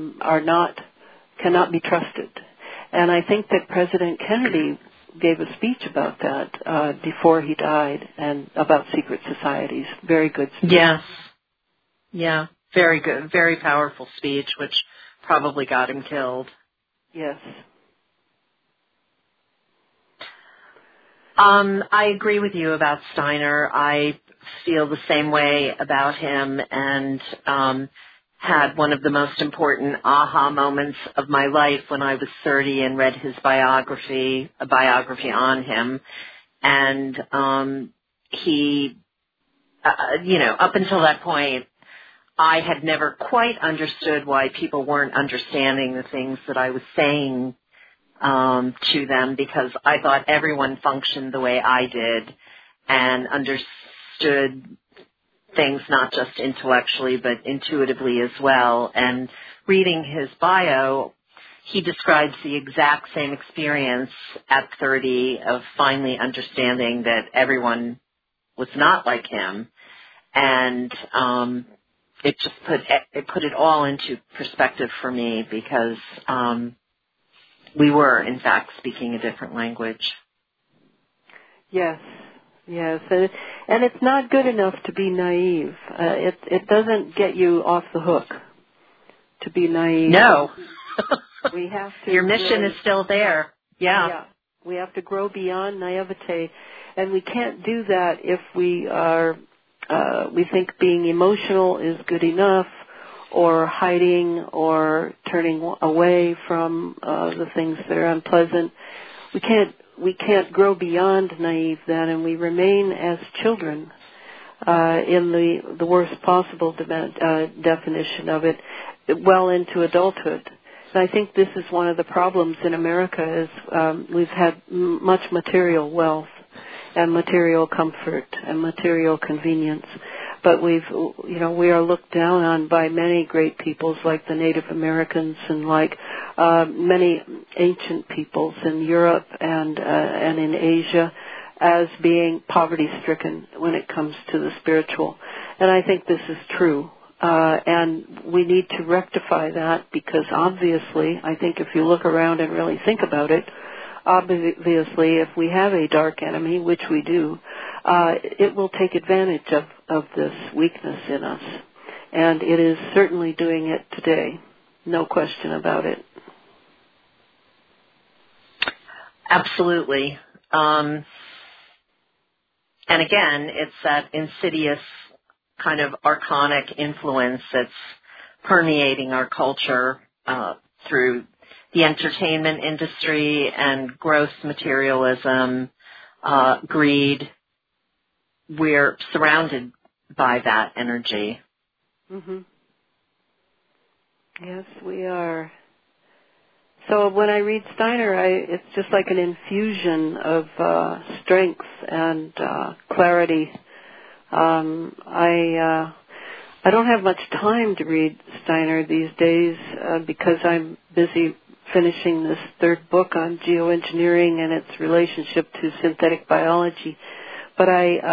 cannot be trusted. And I think that President Kennedy gave a speech about that before he died, and about secret societies. Very good speech. Yes. Yeah, very good. Very powerful speech, which probably got him killed. Yes. I agree with you about Steiner. I feel the same way about him, and had one of the most important aha moments of my life when I was 30 and read his biography, a biography on him. And he, up until that point, I had never quite understood why people weren't understanding the things that I was saying to them because I thought everyone functioned the way I did and understood things not just intellectually but intuitively as well. And reading his bio, he describes the exact same experience at 30 of finally understanding that everyone was not like him. And it just put it all into perspective for me because we were, in fact, speaking a different language. Yes, and it's not good enough to be naive. It doesn't get you off the hook to be naive. No. We have to. Your mission is still there. Yeah. We have to grow beyond naivete, and we can't do that if we are. We think being emotional is good enough, or hiding, or turning away from the things that are unpleasant. We can't grow beyond naive then, and we remain as children in the worst possible definition of it, well into adulthood. And I think this is one of the problems in America is we've had much material wealth and material comfort and material convenience, but we are looked down on by many great peoples like the Native Americans and like many ancient peoples in Europe and in Asia as being poverty-stricken when it comes to the spiritual. And I think this is true. And we need to rectify that because obviously, I think if you look around and really think about it, obviously if we have a dark enemy, which we do, it will take advantage of this weakness in us. And it is certainly doing it today. No question about it. Absolutely. And again, it's that insidious kind of archonic influence that's permeating our culture through the entertainment industry and gross materialism, greed. We're surrounded by that energy. Mm-hmm. Yes, we are. So when I read Steiner, it's just like an infusion of strength and clarity. I don't have much time to read Steiner these days because I'm busy finishing this third book on geoengineering and its relationship to synthetic biology. But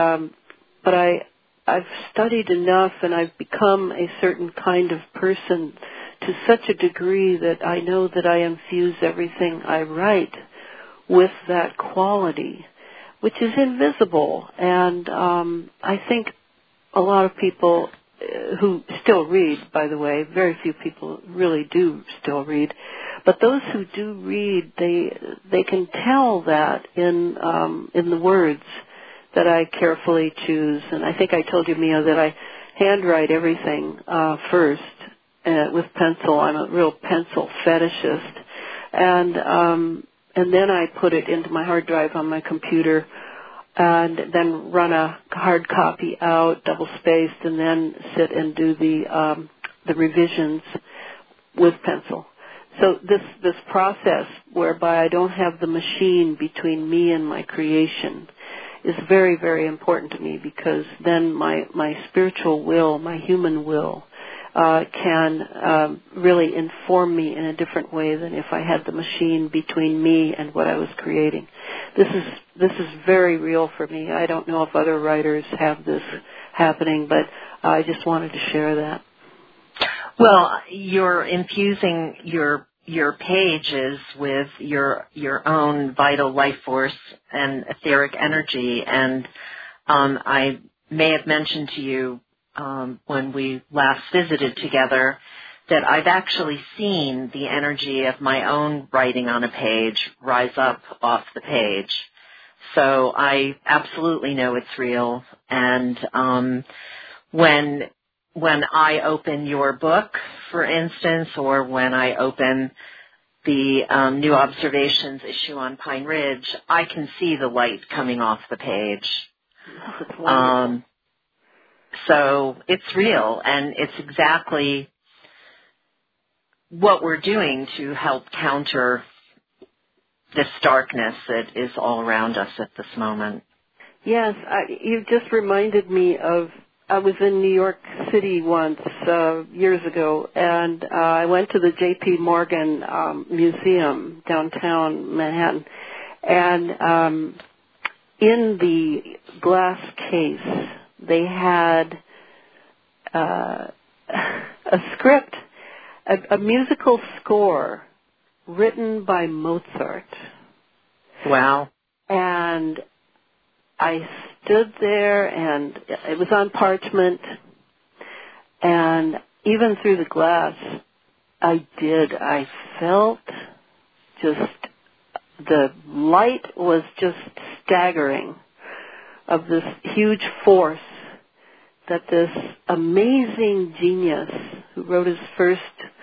I've studied enough and I've become a certain kind of person to such a degree that I know that I infuse everything I write with that quality, which is invisible. And I think a lot of people who still read, by the way, very few people really do still read, but those who do read, they can tell that in the words that I carefully choose. And I think I told you, Mia, that I handwrite everything first with pencil. I'm a real pencil fetishist, and then I put it into my hard drive on my computer, and then run a hard copy out, double-spaced, and then sit and do the revisions with pencil. So this process whereby I don't have the machine between me and my creation is very, very important to me because then my spiritual will, my human will, can really inform me in a different way than if I had the machine between me and what I was creating. This is very real for me. I don't know if other writers have this happening, but I just wanted to share that. Well, you're infusing your pages with your own vital life force and etheric energy, and I may have mentioned to you when we last visited together that I've actually seen the energy of my own writing on a page rise up off the page. So I absolutely know it's real. And when I open your book, for instance, or when I open the New Observations issue on Pine Ridge, I can see the light coming off the page. That's wonderful. So it's real, and it's exactly what we're doing to help counter this darkness that is all around us at this moment. Yes, you just reminded me of, I was in New York City once, years ago, and I went to the J.P. Morgan Museum, downtown Manhattan, and in the glass case, they had a script, a musical score written by Mozart. Wow. And I stood there, and it was on parchment, and even through the glass, I felt just, the light was just staggering of this huge force that this amazing genius who wrote his first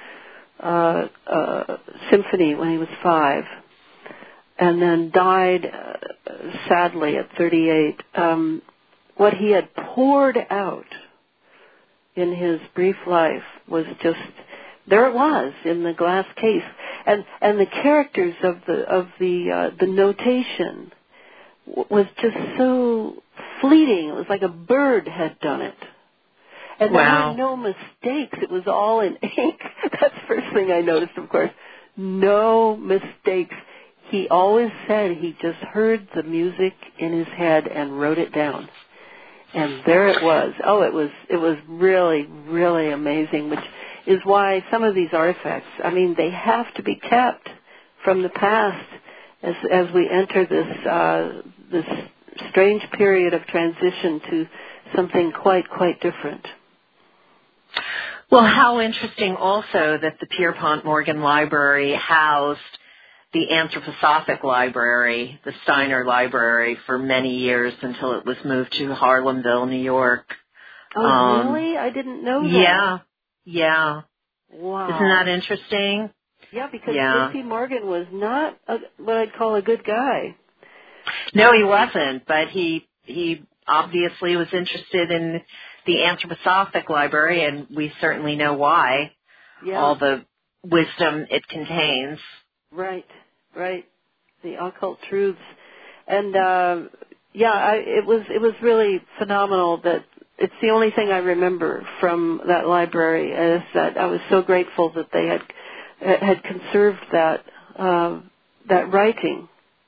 symphony when he was 5 and then died sadly at 38, what he had poured out in his brief life was just, there it was in the glass case, and the characters of the notation was just so fleeting. It was like a bird had done it. And wow. There were no mistakes. It was all in ink. That's the first thing I noticed, of course. No mistakes. He always said he just heard the music in his head and wrote it down. And there it was. Oh, it was really, really amazing, which is why some of these artifacts, I mean, they have to be kept from the past as we enter this strange period of transition to something quite different. Well, how interesting also that the Pierpont Morgan Library housed the Anthroposophic Library, the Steiner Library, for many years until it was moved to Harlemville, New York. Oh, really? I didn't know that. Yeah. Wow. Isn't that interesting? Yeah, because J.P. Morgan was not what I'd call a good guy. No, he wasn't, but he obviously was interested in the Anthroposophic Library, and we certainly know why. Yeah. All the wisdom it contains. Right. The occult truths. And it was really phenomenal that it's the only thing I remember from that library is that I was so grateful that they had conserved that writing.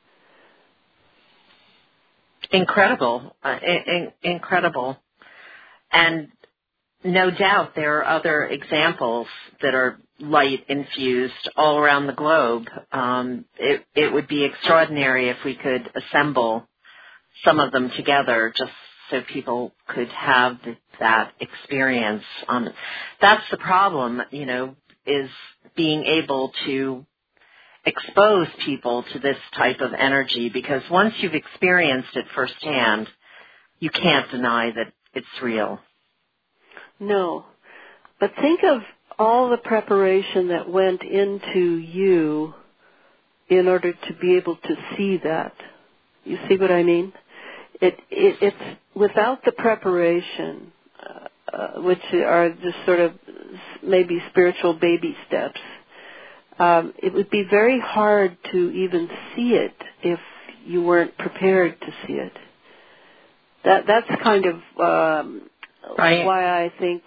Incredible. Incredible. And no doubt there are other examples that are light infused all around the globe. It would be extraordinary if we could assemble some of them together just so people could have that experience. That's the problem, is being able to expose people to this type of energy, because once you've experienced it firsthand, you can't deny that it's real. No. But think of all the preparation that went into you in order to be able to see that. You see what I mean? It's without the preparation, which are just sort of maybe spiritual baby steps, it would be very hard to even see it if you weren't prepared to see it. That's kind of right. Why I think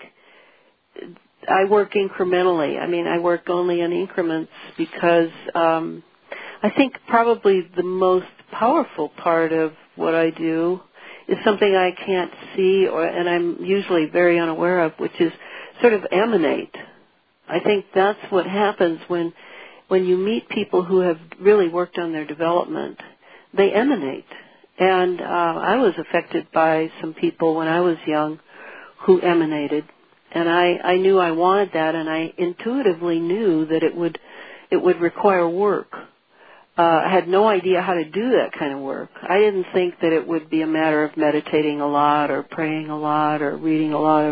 I work incrementally. I mean, I work only in increments because I think probably the most powerful part of what I do is something I can't see, and I'm usually very unaware of, which is sort of emanate. I think that's what happens when you meet people who have really worked on their development. They emanate. And I was affected by some people when I was young who emanated. And I knew I wanted that, and I intuitively knew that it would require work. I had no idea how to do that kind of work. I didn't think that it would be a matter of meditating a lot or praying a lot or reading a lot of,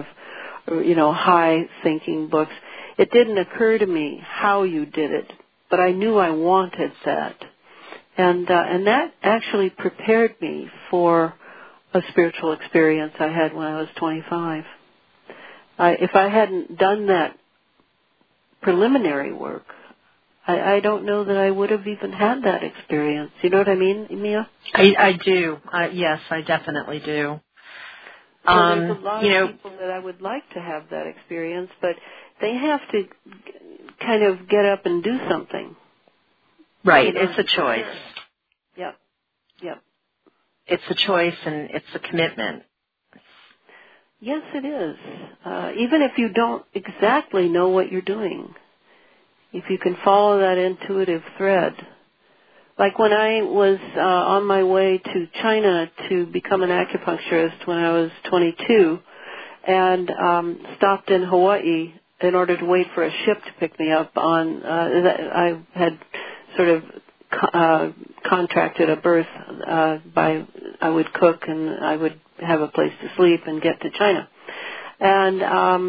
high thinking books. It didn't occur to me how you did it, but I knew I wanted that. And that actually prepared me for a spiritual experience I had when I was 25. If I hadn't done that preliminary work, I don't know that I would have even had that experience. You know what I mean, Mia? I do. Yes, I definitely do. So there's a lot of people that I would like to have that experience, but they have to kind of get up and do something. Right. It's a choice. Yep. It's a choice and it's a commitment. Yes, it is. Even if you don't exactly know what you're doing, if you can follow that intuitive thread. Like when I was on my way to China to become an acupuncturist when I was 22 and stopped in Hawaii in order to wait for a ship to pick me up on, I had sort of contracted a berth I would cook and I would have a place to sleep and get to China. And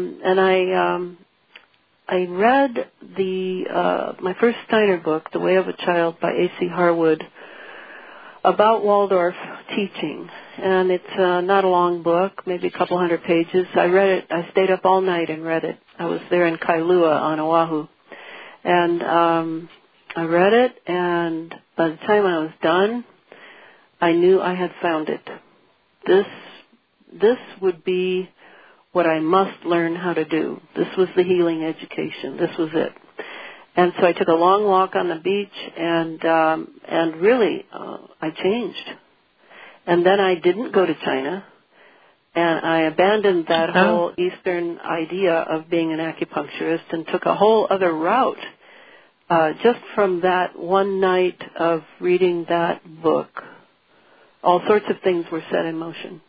I read my first Steiner book, The Way of a Child by A.C. Harwood, about Waldorf teaching. And it's not a long book, maybe a couple hundred pages. I read it. I stayed up all night and read it. I was there in Kailua on Oahu. And I read it, and by the time I was done, I knew I had found it. This would be what I must learn how to do. This was the healing education. This was it. And so I took a long walk on the beach, and really, I changed. And then I didn't go to China, and I abandoned that whole Eastern idea of being an acupuncturist and took a whole other route. Just from that one night of reading that book, all sorts of things were set in motion.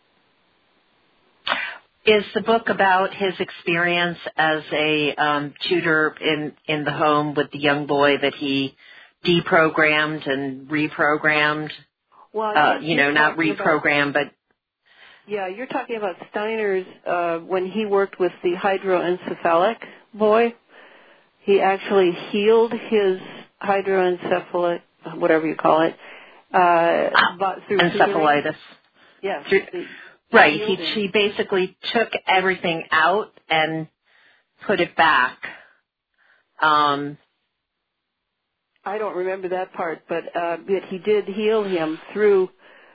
Is the book about his experience as a tutor in the home with the young boy that he deprogrammed and reprogrammed? Well, not reprogrammed, but... Yeah, you're talking about Steiner's, when he worked with the hydroencephalic boy. He actually healed his hydroencephalic, whatever you call it, through encephalitis. Yes. Right. He basically took everything out and put it back. I don't remember that part, but he did heal him through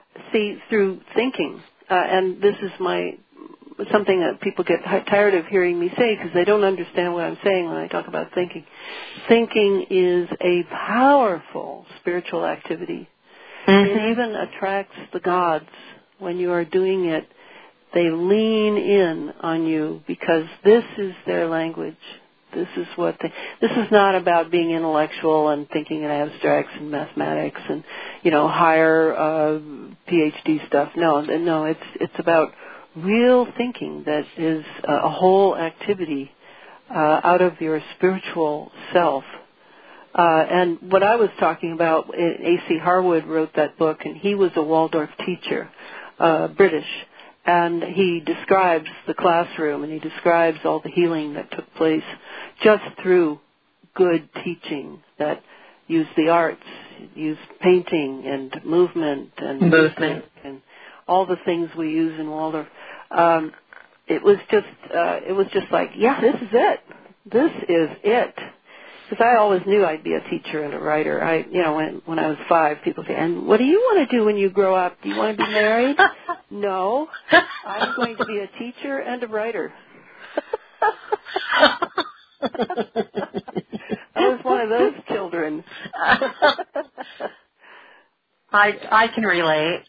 thinking. And this is something that people get tired of hearing me say because they don't understand what I'm saying when I talk about thinking. Thinking is a powerful spiritual activity. Mm-hmm. It even attracts the gods. When you are doing it, they lean in on you because this is their language. This is not about being intellectual and thinking in abstracts and mathematics and, higher PhD stuff. No, it's about real thinking that is a whole activity out of your spiritual self. And what I was talking about, A.C. Harwood wrote that book, and he was a Waldorf teacher, British, and he describes the classroom, and he describes all the healing that took place just through good teaching that used the arts, used painting and movement and music and all the things we use in Waldorf. It was just like, yeah, this is it. This is it. Because I always knew I'd be a teacher and a writer. When I was 5, people say, and what do you want to do when you grow up? Do you want to be married? No. I'm going to be a teacher and a writer. I was one of those children. I can relate.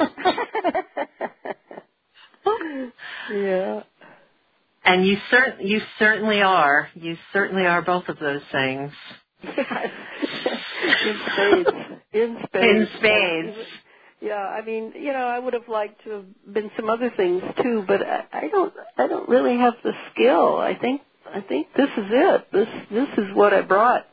Yeah. And you certainly are. You certainly are both of those things. In spades. Yeah, I would have liked to have been some other things too, but I don't really have the skill. I think this is it. This is what I brought.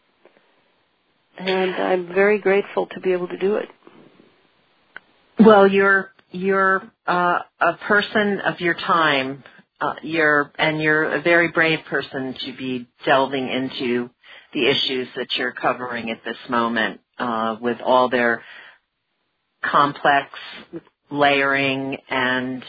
And I'm very grateful to be able to do it. Well, you're a person of your time. You're a very brave person to be delving into the issues that you're covering at this moment, with all their complex layering and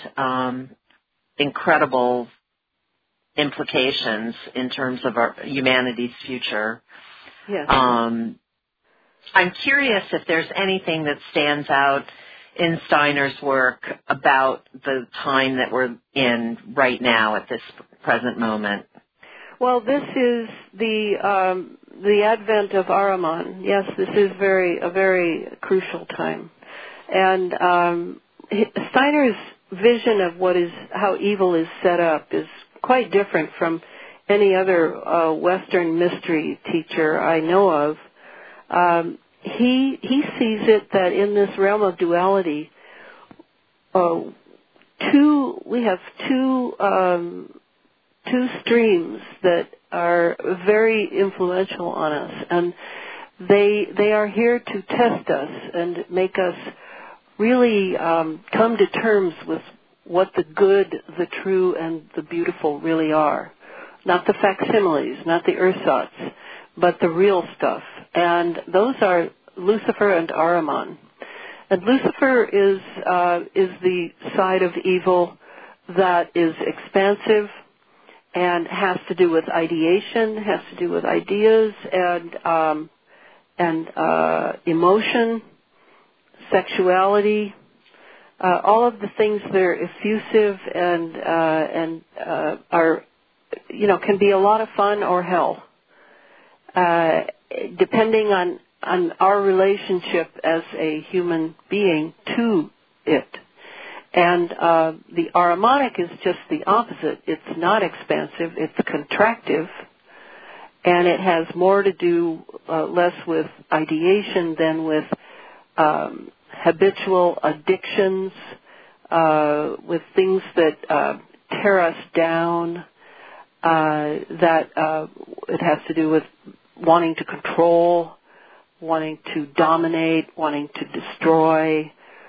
incredible implications in terms of our humanity's future. Yes. I'm curious if there's anything that stands out in Steiner's work about the time that we're in right now at this present moment. Well, this is the advent of Ahriman. Yes, this is a very crucial time, and Steiner's vision of how evil is set up is quite different from any other Western mystery teacher I know of. He sees it that in this realm of duality, we have two streams that are very influential on us, and they are here to test us and make us really come to terms with what the good, the true, and the beautiful really are. Not the facsimiles, not the ersatz, but the real stuff. And those are Lucifer and Ahriman. And Lucifer is the side of evil that is expansive and has to do with ideation, has to do with ideas and emotion, sexuality, all of the things that are effusive and are, can be a lot of fun or hell, depending on our relationship as a human being to it. And the Ahrimanic is just the opposite. It's not expansive, it's contractive, and it has more to do less with ideation than with habitual addictions, with things that tear us down, that it has to do with wanting to control, wanting to dominate, wanting to destroy,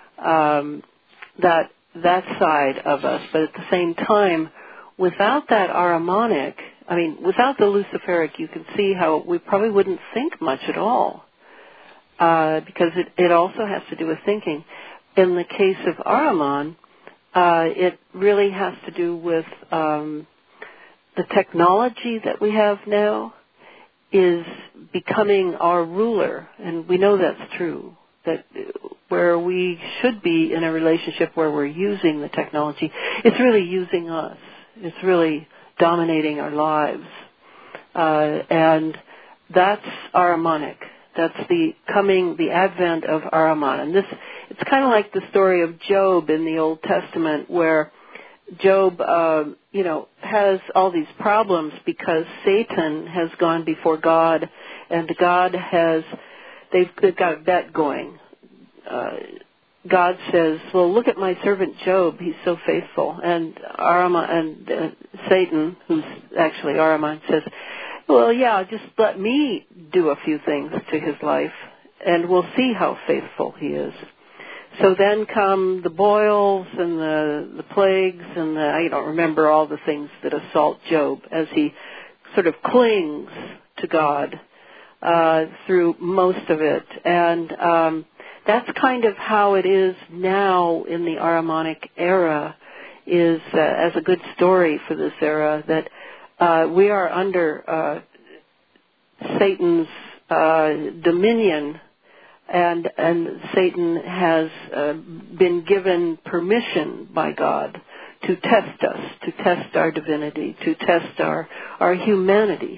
that side of us. But at the same time, without that Ahrimanic, without the Luciferic, you can see how we probably wouldn't think much at all, because it also has to do with thinking. In the case of Ahriman, it really has to do with the technology that we have now is becoming our ruler, and we know that's true, that where we should be in a relationship where we're using the technology, it's really using us. It's really dominating our lives. And that's Ahrimanic. That's the advent of Ahriman. And it's kind of like the story of Job in the Old Testament, where Job, has all these problems because Satan has gone before God, and they've got a bet going. God says, well, look at my servant Job, he's so faithful. And Satan, who's actually Ahriman, says, well, yeah, just let me do a few things to his life, and we'll see how faithful he is. So then come the boils and the plagues and I don't remember all the things that assault Job as he sort of clings to God through most of it. And that's kind of how it is now in the Ahrimanic era, is as a good story for this era, that we are under Satan's dominion, and Satan has been given permission by God to test us, to test our divinity, to test our humanity.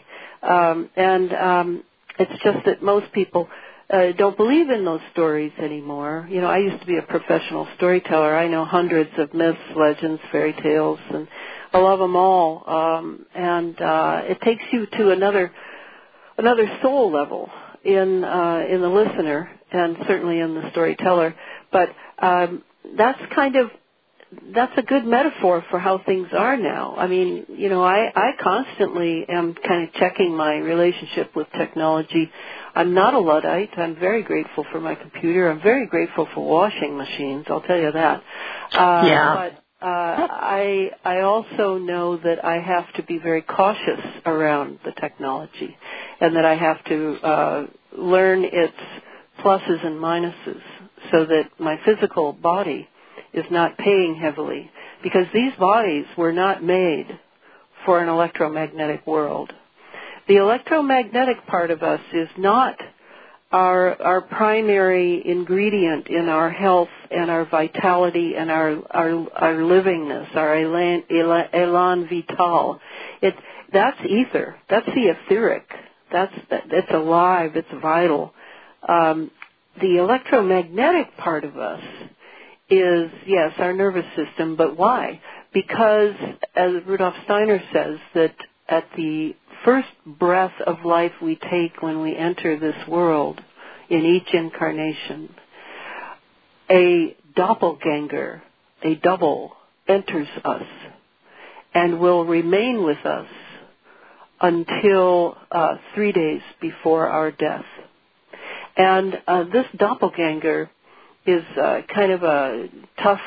It's just that most people don't believe in those stories anymore. I used to be a professional storyteller. I know hundreds of myths, legends, fairy tales, and I love them all. And it takes you to another soul level in the listener, and certainly in the storyteller. But that's a good metaphor for how things are now. I constantly am kind of checking my relationship with technology. I'm not a Luddite. I'm very grateful for my computer. I'm very grateful for washing machines, I'll tell you that. But I also know that I have to be very cautious around the technology, and that I have to learn its pluses and minuses, so that my physical body is not paying heavily, because these bodies were not made for an electromagnetic world. The electromagnetic part of us is not our primary ingredient in our health and our vitality and our livingness, our élan vital. That's ether. That's the etheric. It's alive. It's vital. The electromagnetic part of us is, yes, our nervous system, but why? Because, as Rudolf Steiner says, that at the first breath of life we take when we enter this world, in each incarnation, a doppelganger, a double, enters us and will remain with us until 3 days before our death. And this doppelganger is kind of a tough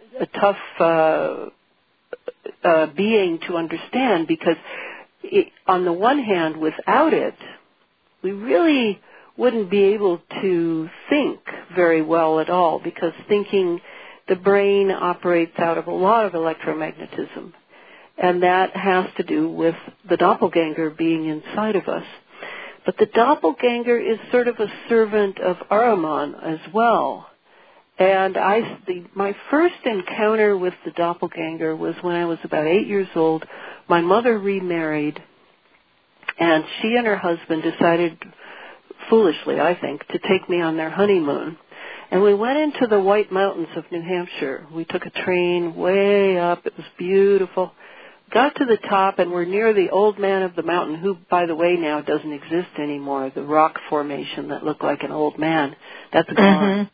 being to understand, because on the one hand, without it, we really wouldn't be able to think very well at all, because thinking, the brain operates out of a lot of electromagnetism, and that has to do with the doppelganger being inside of us. But the doppelganger is sort of a servant of Ahriman as well. And my first encounter with the doppelganger was when I was about 8 years old. My mother remarried, and she and her husband decided, foolishly I think, to take me on their honeymoon. And we went into the White Mountains of New Hampshire. We took a train way up. It was beautiful. Got to the top, and we're near the Old Man of the Mountain, who, by the way, now doesn't exist anymore. The rock formation that looked like an old man, that's gone.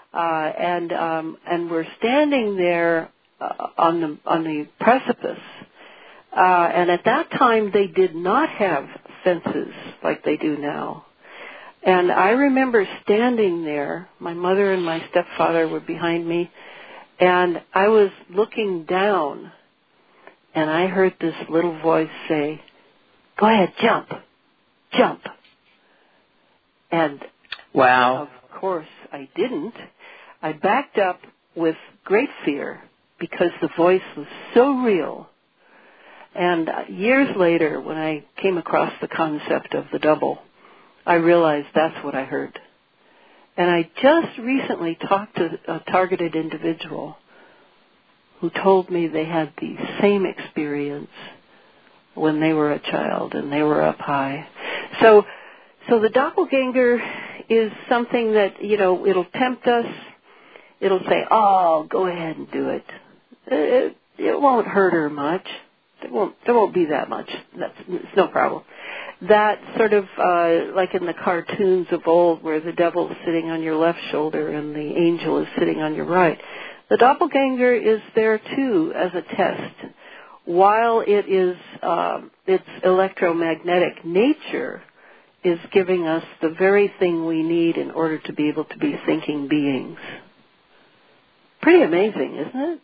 And we're standing there on the precipice. And at that time, they did not have fences like they do now. And I remember standing there. My mother and my stepfather were behind me, and I was looking down. And I heard this little voice say, "Go ahead, jump, jump." And wow, of course I didn't. I backed up with great fear because the voice was so real. And years later, when I came across the concept of the double, I realized that's what I heard. And I just recently talked to a targeted individual who told me they had the same experience when they were a child and they were up high. So the doppelganger is something that, it'll tempt us. It'll say, "Oh, go ahead and do it. It won't hurt her much. There won't be that much. It's no problem." That sort of like in the cartoons of old, where the devil's sitting on your left shoulder and the angel is sitting on your right. The doppelganger is there too as a test. While it is its electromagnetic nature is giving us the very thing we need in order to be able to be thinking beings. Pretty amazing, isn't it?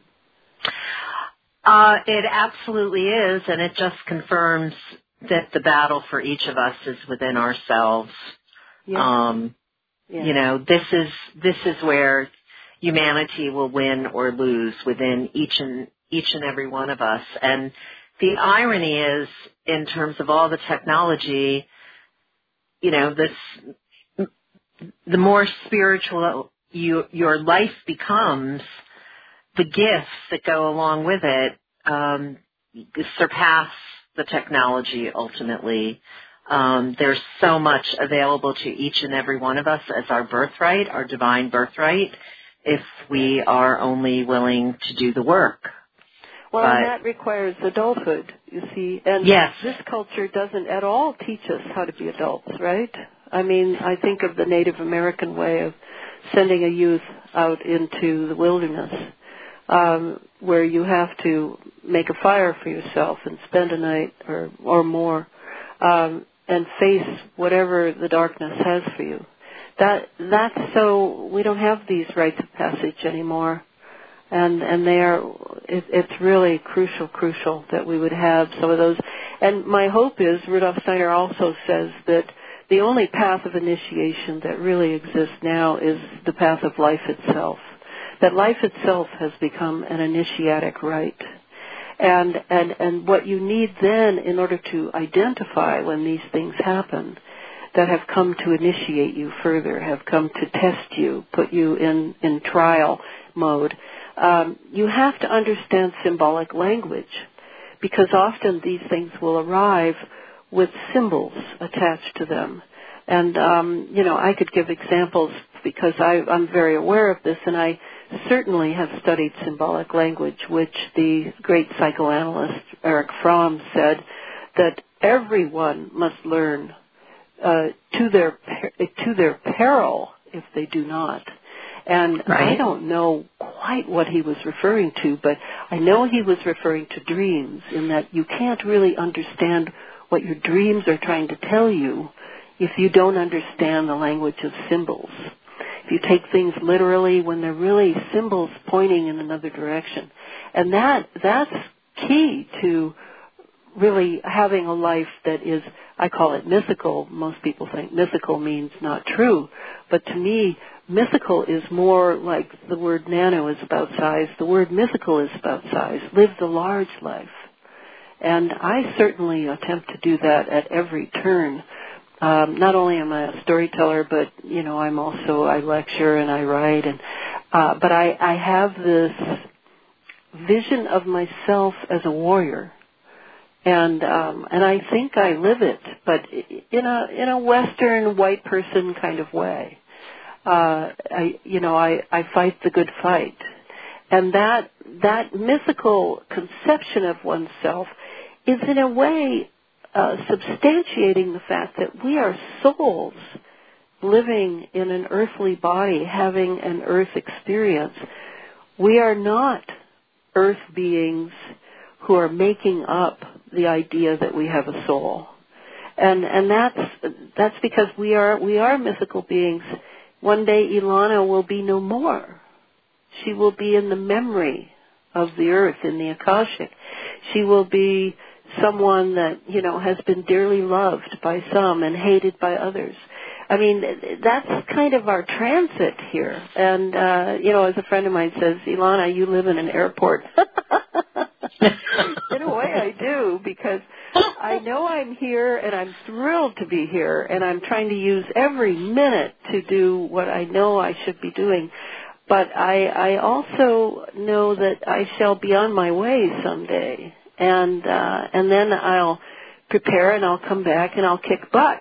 It absolutely is, and it just confirms that the battle for each of us is within ourselves. Yeah. This is where humanity will win or lose within each and every one of us. And the irony is, in terms of all the technology, the more spiritual your life becomes, the gifts that go along with it surpass the technology ultimately. There's so much available to each and every one of us as our birthright, our divine birthright, if we are only willing to do the work. Well, and that requires adulthood, you see. And yes. This culture doesn't at all teach us how to be adults, right? I mean, I think of the Native American way of sending a youth out into the wilderness, where you have to make a fire for yourself and spend a night or more, and face whatever the darkness has for you. That's so we don't have these rites of passage anymore, and it's really crucial that we would have some of those. And my hope is, Rudolf Steiner also says that the only path of initiation that really exists now is the path of life itself. That life itself has become an initiatic rite. And what you need then in order to identify when these things happen that have come to initiate you further, have come to test you, put you in trial mode, you have to understand symbolic language, because often these things will arrive with symbols attached to them. And, I could give examples because I'm very aware of this, and I certainly have studied symbolic language, which the great psychoanalyst Erich Fromm said that everyone must learn to their peril if they do not. And right. I don't know quite what he was referring to, but I know he was referring to dreams, in that you can't really understand what your dreams are trying to tell you if you don't understand the language of symbols. If you take things literally when they're really symbols pointing in another direction. And that's key to really having a life that is, I call it mythical. Most people think mythical means not true. But to me, mythical is more like the word nano is about size. The word mythical is about size. Live the large life. And I certainly attempt to do that at every turn. Not only am I a storyteller, but, I lecture and I write. But I have this vision of myself as a warrior. And I think I live it, but in a Western white person kind of way. I fight the good fight. And that mythical conception of oneself is in a way substantiating the fact that we are souls living in an earthly body, having an earth experience. We are not earth beings who are making up the idea that we have a soul. And that's because we are mythical beings. One day Ilana will be no more. She will be in the memory of the earth, in the Akashic. She will be someone that, has been dearly loved by some and hated by others. I mean, that's kind of our transit here. And, as a friend of mine says, Ilana, you live in an airport. In a way I do, because I know I'm here and I'm thrilled to be here, and I'm trying to use every minute to do what I know I should be doing. But I also know that I shall be on my way someday. And then I'll prepare and I'll come back and I'll kick butt.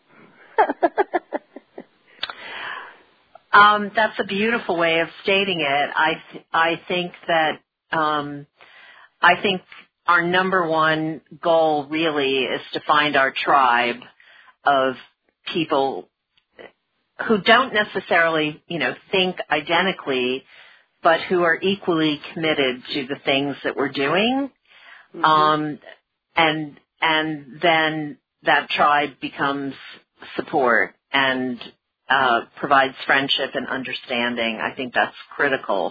That's a beautiful way of stating it. I think that I think our number one goal really is to find our tribe of people who don't necessarily, think identically, but who are equally committed to the things that we're doing. Mm-hmm. And then that tribe becomes support and provides friendship and understanding. I think that's critical.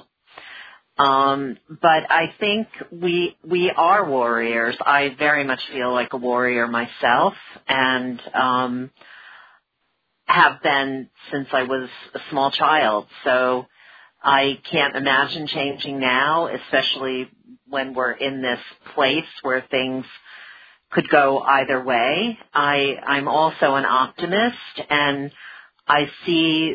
But I think we are warriors. I very much feel like a warrior myself, and have been since I was a small child. So I can't imagine changing now, especially when we're in this place where things could go either way. I'm also an optimist, and I see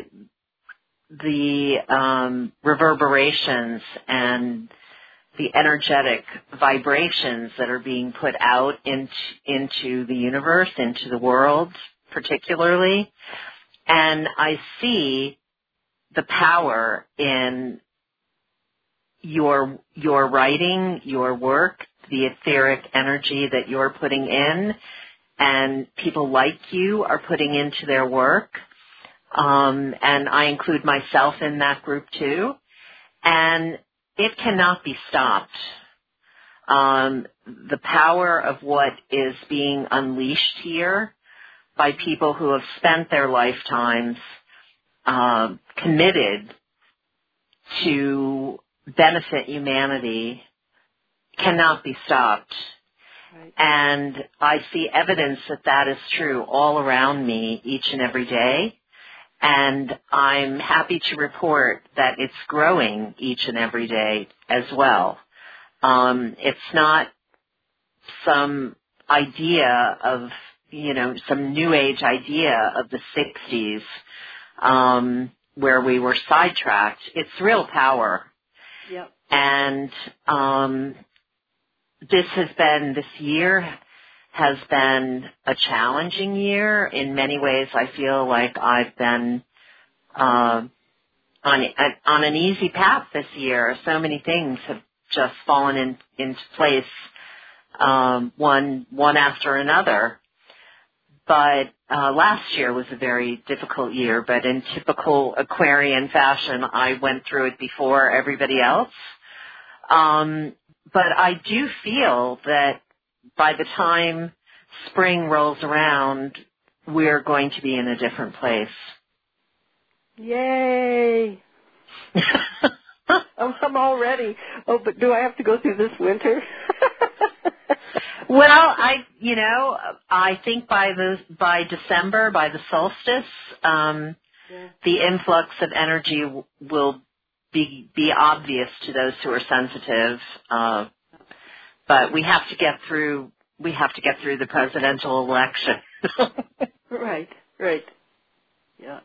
the reverberations and the energetic vibrations that are being put out into the universe, into the world particularly. And I see the power in your writing, your work, the etheric energy that you're putting in, and people like you are putting into their work. And I include myself in that group too. And it cannot be stopped. The power of what is being unleashed here by people who have spent their lifetimes committed to benefit humanity cannot be stopped. Right. And I see evidence that that is true all around me each and every day. And I'm happy to report that it's growing each and every day as well. It's not some idea of, some new age idea of the 60s where we were sidetracked. It's real power. Yep. And this year has been a challenging year. In many ways, I feel like I've been on an easy path this year. So many things have just fallen into place, one after another. But last year was a very difficult year, but in typical Aquarian fashion, I went through it before everybody else. But I do feel that by the time spring rolls around, we're going to be in a different place. Yay! I'm all ready. Oh, but do I have to go through this winter? Well, I think by December, by the solstice, the influx of energy will be obvious to those who are sensitive. But we have to get through the presidential election. Right. Yeah.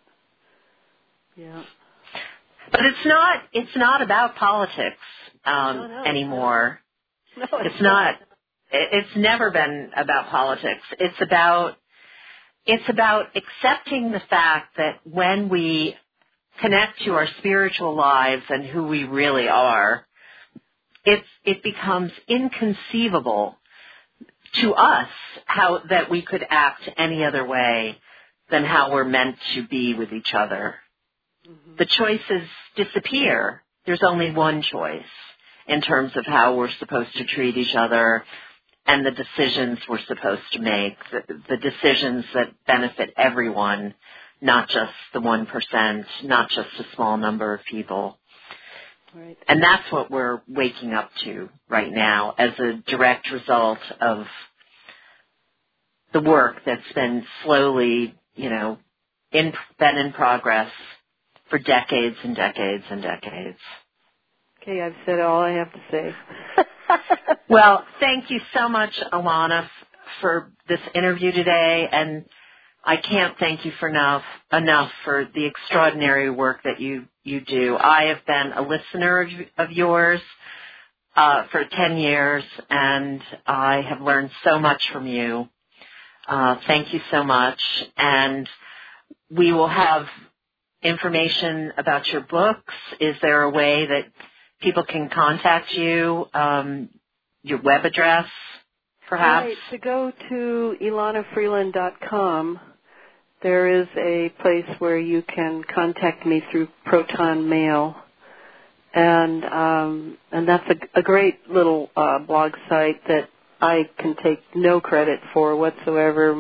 But it's not about politics anymore. No, it's not. It's never been about politics. It's about accepting the fact that when we connect to our spiritual lives and who we really are, it becomes inconceivable to us that we could act any other way than how we're meant to be with each other. Mm-hmm. The choices disappear. There's only one choice in terms of how we're supposed to treat each other and the decisions we're supposed to make, the decisions that benefit everyone, not just the 1%, not just a small number of people. Right. And that's what we're waking up to right now as a direct result of the work that's been slowly, been in progress for decades and decades and decades. Okay, I've said all I have to say. Well, thank you so much, Ilana, for this interview today, and I can't thank you enough for the extraordinary work that you do. I have been a listener of yours for 10 years, and I have learned so much from you. Thank you so much. And we will have information about your books. Is there a way that people can contact you, your web address, perhaps? Right, to go to IlanaFreeland.com, there is a place where you can contact me through Proton Mail. And that's a great little blog site that I can take no credit for whatsoever.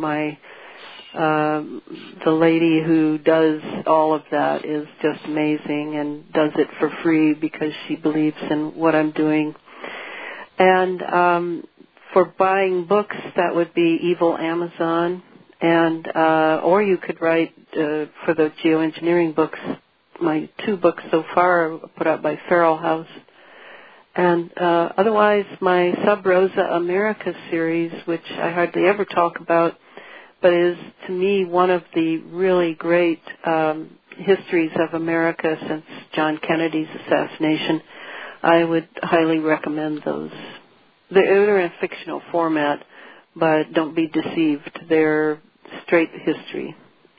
The lady who does all of that is just amazing and does it for free because she believes in what I'm doing. And for buying books, that would be Evil Amazon, and or you could write for the geoengineering books. My 2 books so far are put out by Feral House. And otherwise, my Sub Rosa America series, which I hardly ever talk about, but is, to me, one of the really great histories of America since John Kennedy's assassination. I would highly recommend those. They're in a fictional format, but don't be deceived. They're straight history.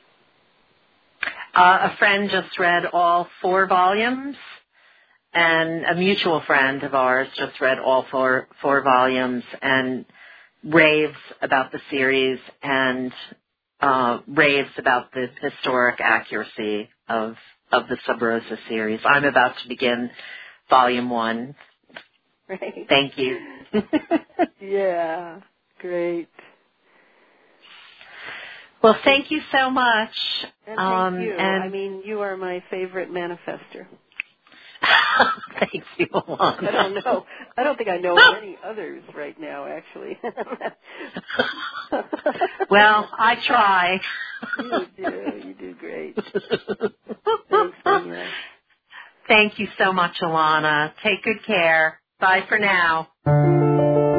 A friend just read all 4 volumes, and a mutual friend of ours just read all four volumes and raves about the series and raves about the historic accuracy of the Sub Rosa series. I'm about to begin Volume 1. Right. Thank you. Yeah, great. Well, thank you so much. And thank you. You are my favorite manifester. Thank you, Ilana. I don't know. I don't think I know any others right now, actually. Well, I try. You do great. Thanks, Danielle. Thank you so much, Ilana. Take good care. Bye for now.